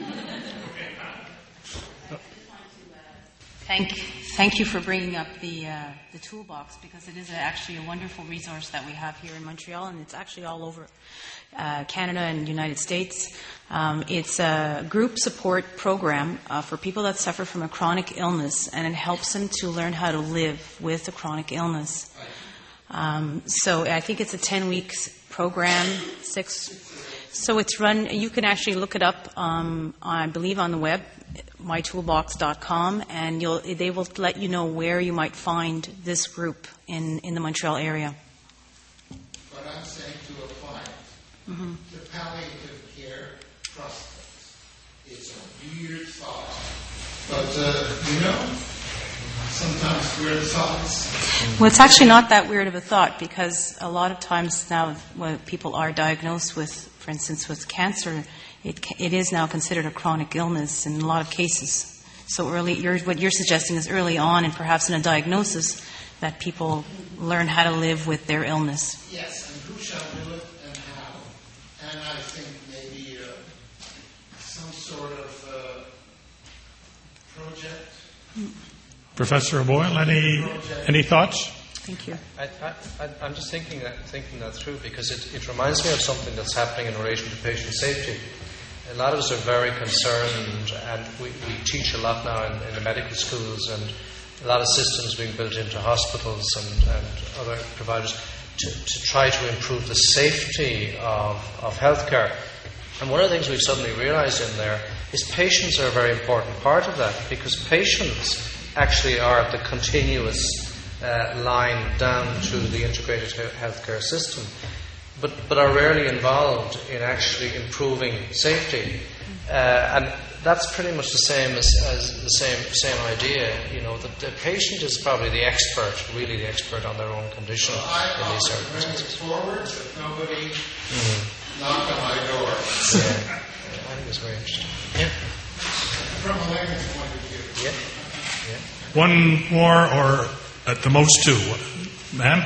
Thank, thank you for bringing up the uh, the toolbox, because it is actually a wonderful resource that we have here in Montreal, and it's actually all over uh, Canada and the United States. Um, it's a group support program uh, for people that suffer from a chronic illness, and it helps them to learn how to live with a chronic illness. Um, so I think it's a ten weeks program, six. So it's run. You can actually look it up, um, I believe, on the web, my toolbox dot com, and you'll, they will let you know where you might find this group in, in the Montreal area. But I'm saying to apply it. Mm-hmm. The palliative care prospects. It's a weird thought. But, uh, you know, sometimes weird thoughts. Well, it's actually not that weird of a thought, because a lot of times now when people are diagnosed with, for instance, with cancer, it, it is now considered a chronic illness in a lot of cases. So early, you're, what you're suggesting is early on, and perhaps in a diagnosis, that people learn how to live with their illness. Yes, and who shall do it and how. And I think maybe uh, some sort of uh, project. Professor O'Boyle, any any thoughts? Thank you. I, I, I'm just thinking that, thinking that through, because it, it reminds me of something that's happening in relation to patient safety. A lot of us are very concerned, and we, we teach a lot now in, in the medical schools, and a lot of systems being built into hospitals and, and other providers to, to try to improve the safety of, of healthcare. And one of the things we've suddenly realized in there is patients are a very important part of that, because patients actually are the continuous uh, line down to the integrated he- healthcare system, but, but are rarely involved in actually improving safety. Uh, and that's pretty much the same as, as the same same idea. You know, the, the patient is probably the expert, really the expert on their own condition So I in these offer bring it circumstances. forward, but nobody Mm-hmm. knocked on my door. Yeah. I think it's very interesting. Yeah. From a layman's point of view. Yeah. Yeah. One more, or at the most two. Ma'am?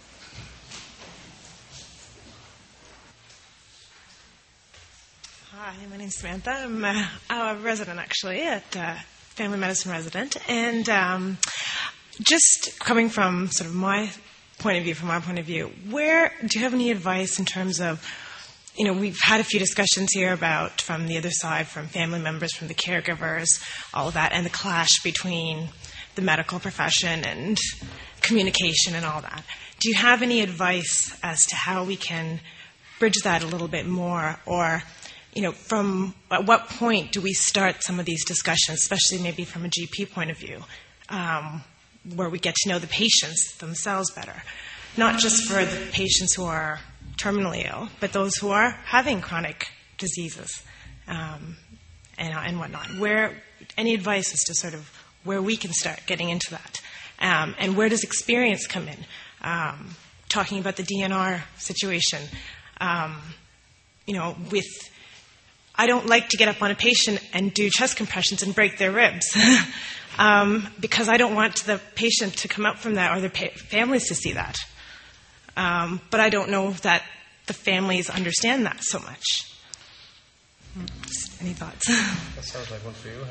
Hi, Hi, my name's Samantha. I'm uh, a resident, actually, at uh, family medicine resident. And um, just coming from sort of my point of view, from our point of view, where do you have any advice in terms of, you know, we've had a few discussions here about from the other side, from family members, from the caregivers, all of that, and the clash between the medical profession and communication and all that. Do you have any advice as to how we can bridge that a little bit more, or, you know, from at what point do we start some of these discussions, especially maybe from a G P point of view, um, where we get to know the patients themselves better, not just for the patients who are terminally ill, but those who are having chronic diseases um, and, and whatnot. Where any advice as to sort of where we can start getting into that, um, and where does experience come in? Um, talking about the D N R situation. Um, you know, with, I don't like to get up on a patient and do chest compressions and break their ribs um, because I don't want the patient to come up from that or their pa- families to see that. Um, but I don't know that the families understand that so much. Just any thoughts? That sounds like one for you.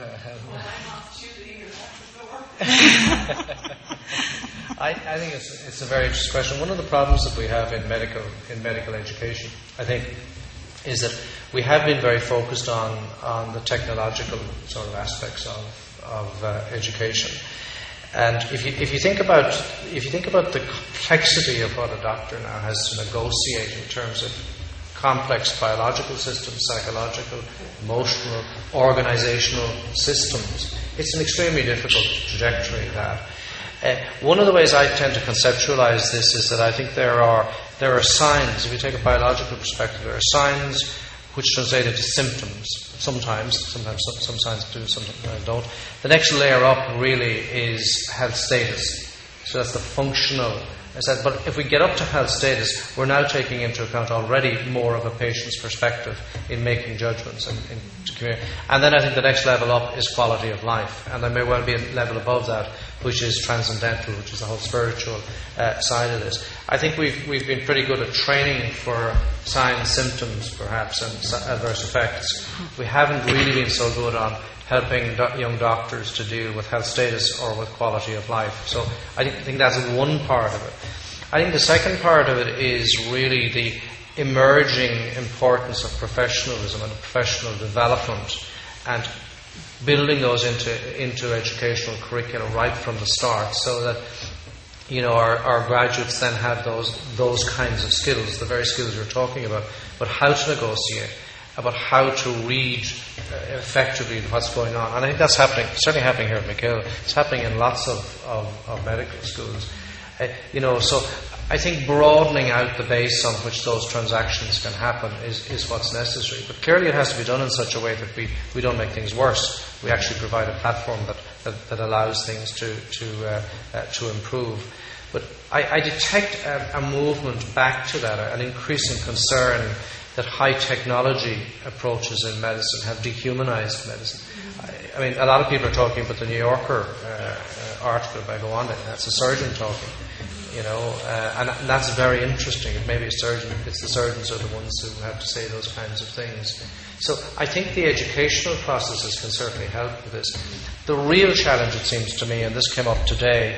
I, I think it's, it's a very interesting question. One of the problems that we have in medical in medical education, I think, is that we have been very focused on, on the technological sort of aspects of, of uh, education. And if you if you think about if you think about the complexity of what a doctor now has to negotiate in terms of complex biological systems, psychological, emotional, organizational systems, it's an extremely difficult trajectory. That uh, one of the ways I tend to conceptualize this is that I think there are there are signs. If you take a biological perspective, there are signs which translate into symptoms. Sometimes, sometimes some, some signs do, sometimes don't. The next layer up really is health status. So that's the functional. I said, but if we get up to health status, we're now taking into account already more of a patient's perspective in making judgments and in community. And then I think the next level up is quality of life, and there may well be a level above that, which is transcendental, which is the whole spiritual uh, side of this. I think we've we've been pretty good at training for signs, symptoms, perhaps, and adverse effects. We haven't really been so good on helping do- young doctors to deal with health status or with quality of life. So I think, I think that's one part of it. I think the second part of it is really the emerging importance of professionalism and professional development, and building those into into educational curricula right from the start, so that, you know, our, our graduates then have those those kinds of skills, the very skills you're talking about, but how to negotiate, about how to read uh, effectively what's going on. And I think that's happening, certainly happening here at McGill. It's happening in lots of, of, of medical schools. Uh, you know, so I think broadening out the base on which those transactions can happen is, is what's necessary. But clearly it has to be done in such a way that we, we don't make things worse. We actually provide a platform that, that, that allows things to, to, uh, uh, to improve. But I, I detect a, a movement back to that, an increasing concern that high technology approaches in medicine have dehumanized medicine. I, I mean, a lot of people are talking about the New Yorker uh, uh, article by Gowanda. That's a surgeon talking, you know, uh, and, and that's very interesting. It may be a surgeon, it's the surgeons are the ones who have to say those kinds of things. So I think the educational processes can certainly help with this. The real challenge, it seems to me, and this came up today,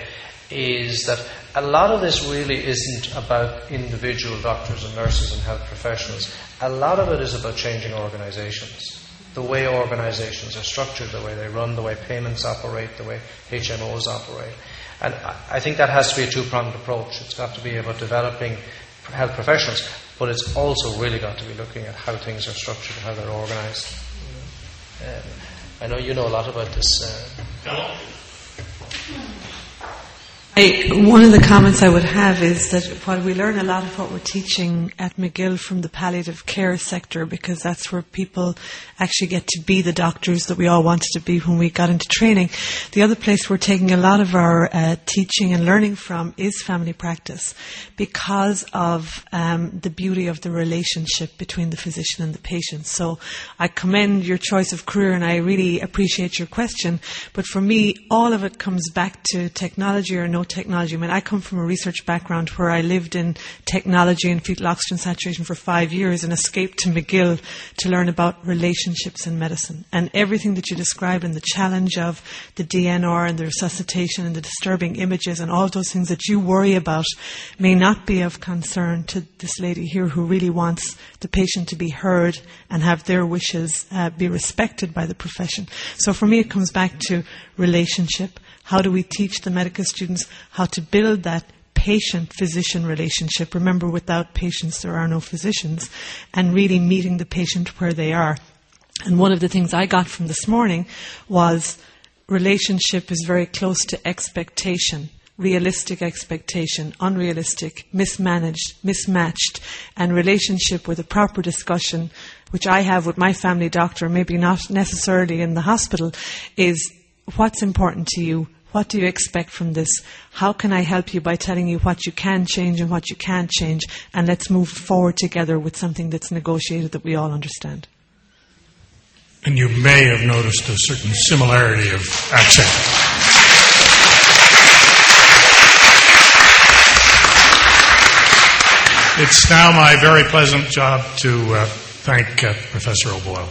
is that a lot of this really isn't about individual doctors and nurses and health professionals. A lot of it is about changing organizations. The way organizations are structured, the way they run, the way payments operate, the way H M Os operate. And I think that has to be a two-pronged approach. It's got to be about developing health professionals, but it's also really got to be looking at how things are structured, how they're organized. Um, I know you know a lot about this. Uh, I, one of the comments I would have is that while we learn a lot of what we're teaching at McGill from the palliative care sector, because that's where people actually get to be the doctors that we all wanted to be when we got into training, the other place we're taking a lot of our uh, teaching and learning from is family practice, because of um, the beauty of the relationship between the physician and the patient. So I commend your choice of career, and I really appreciate your question, but for me all of it comes back to technology or no about technology. I mean, I come from a research background where I lived in technology and fetal oxygen saturation for five years and escaped to McGill to learn about relationships in medicine. And everything that you described and the challenge of the D N R and the resuscitation and the disturbing images and all those things that you worry about may not be of concern to this lady here who really wants the patient to be heard and have their wishes uh, be respected by the profession. So for me, it comes back to relationship. How do we teach the medical students how to build that patient-physician relationship? Remember, without patients, there are no physicians. And really meeting the patient where they are. And one of the things I got from this morning was relationship is very close to expectation. Realistic expectation, unrealistic, mismanaged, mismatched, and relationship with a proper discussion, which I have with my family doctor, maybe not necessarily in the hospital, is what's important to you? What do you expect from this? How can I help you by telling you what you can change and what you can't change? And let's move forward together with something that's negotiated that we all understand. And you may have noticed a certain similarity of accent. It's now my very pleasant job to uh, thank uh, Professor O'Boyle.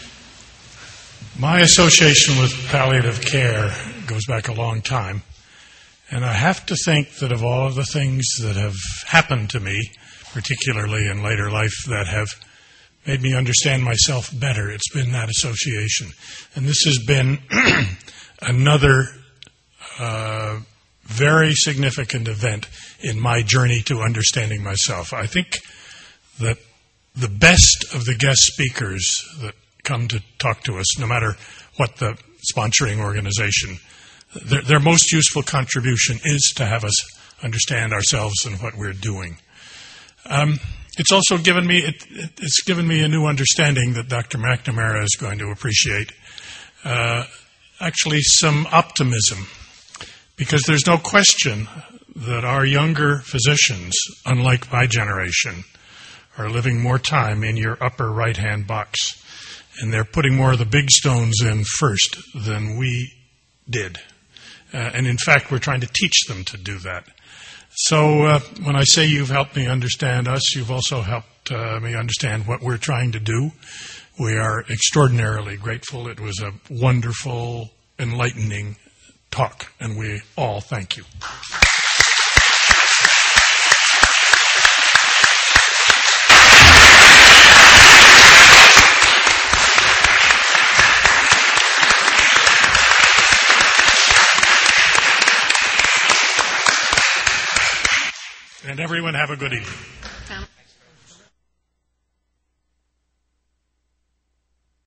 My association with palliative care goes back a long time, and I have to think that of all of the things that have happened to me, particularly in later life, that have made me understand myself better, it's been that association. And this has been another uh, very significant event in my journey to understanding myself. I think that the best of the guest speakers that come to talk to us, no matter what the sponsoring organization, their, their most useful contribution is to have us understand ourselves and what we're doing. Um, it's also given me it, it, it's given me a new understanding that Doctor McNamara is going to appreciate. Uh, actually, some optimism, because there's no question that our younger physicians, unlike my generation, are living more time in your upper right-hand box. And they're putting more of the big stones in first than we did. Uh, and in fact, we're trying to teach them to do that. So uh, when I say you've helped me understand us, you've also helped uh, me understand what we're trying to do. We are extraordinarily grateful. It was a wonderful, enlightening talk, and we all thank you. And everyone have a good evening.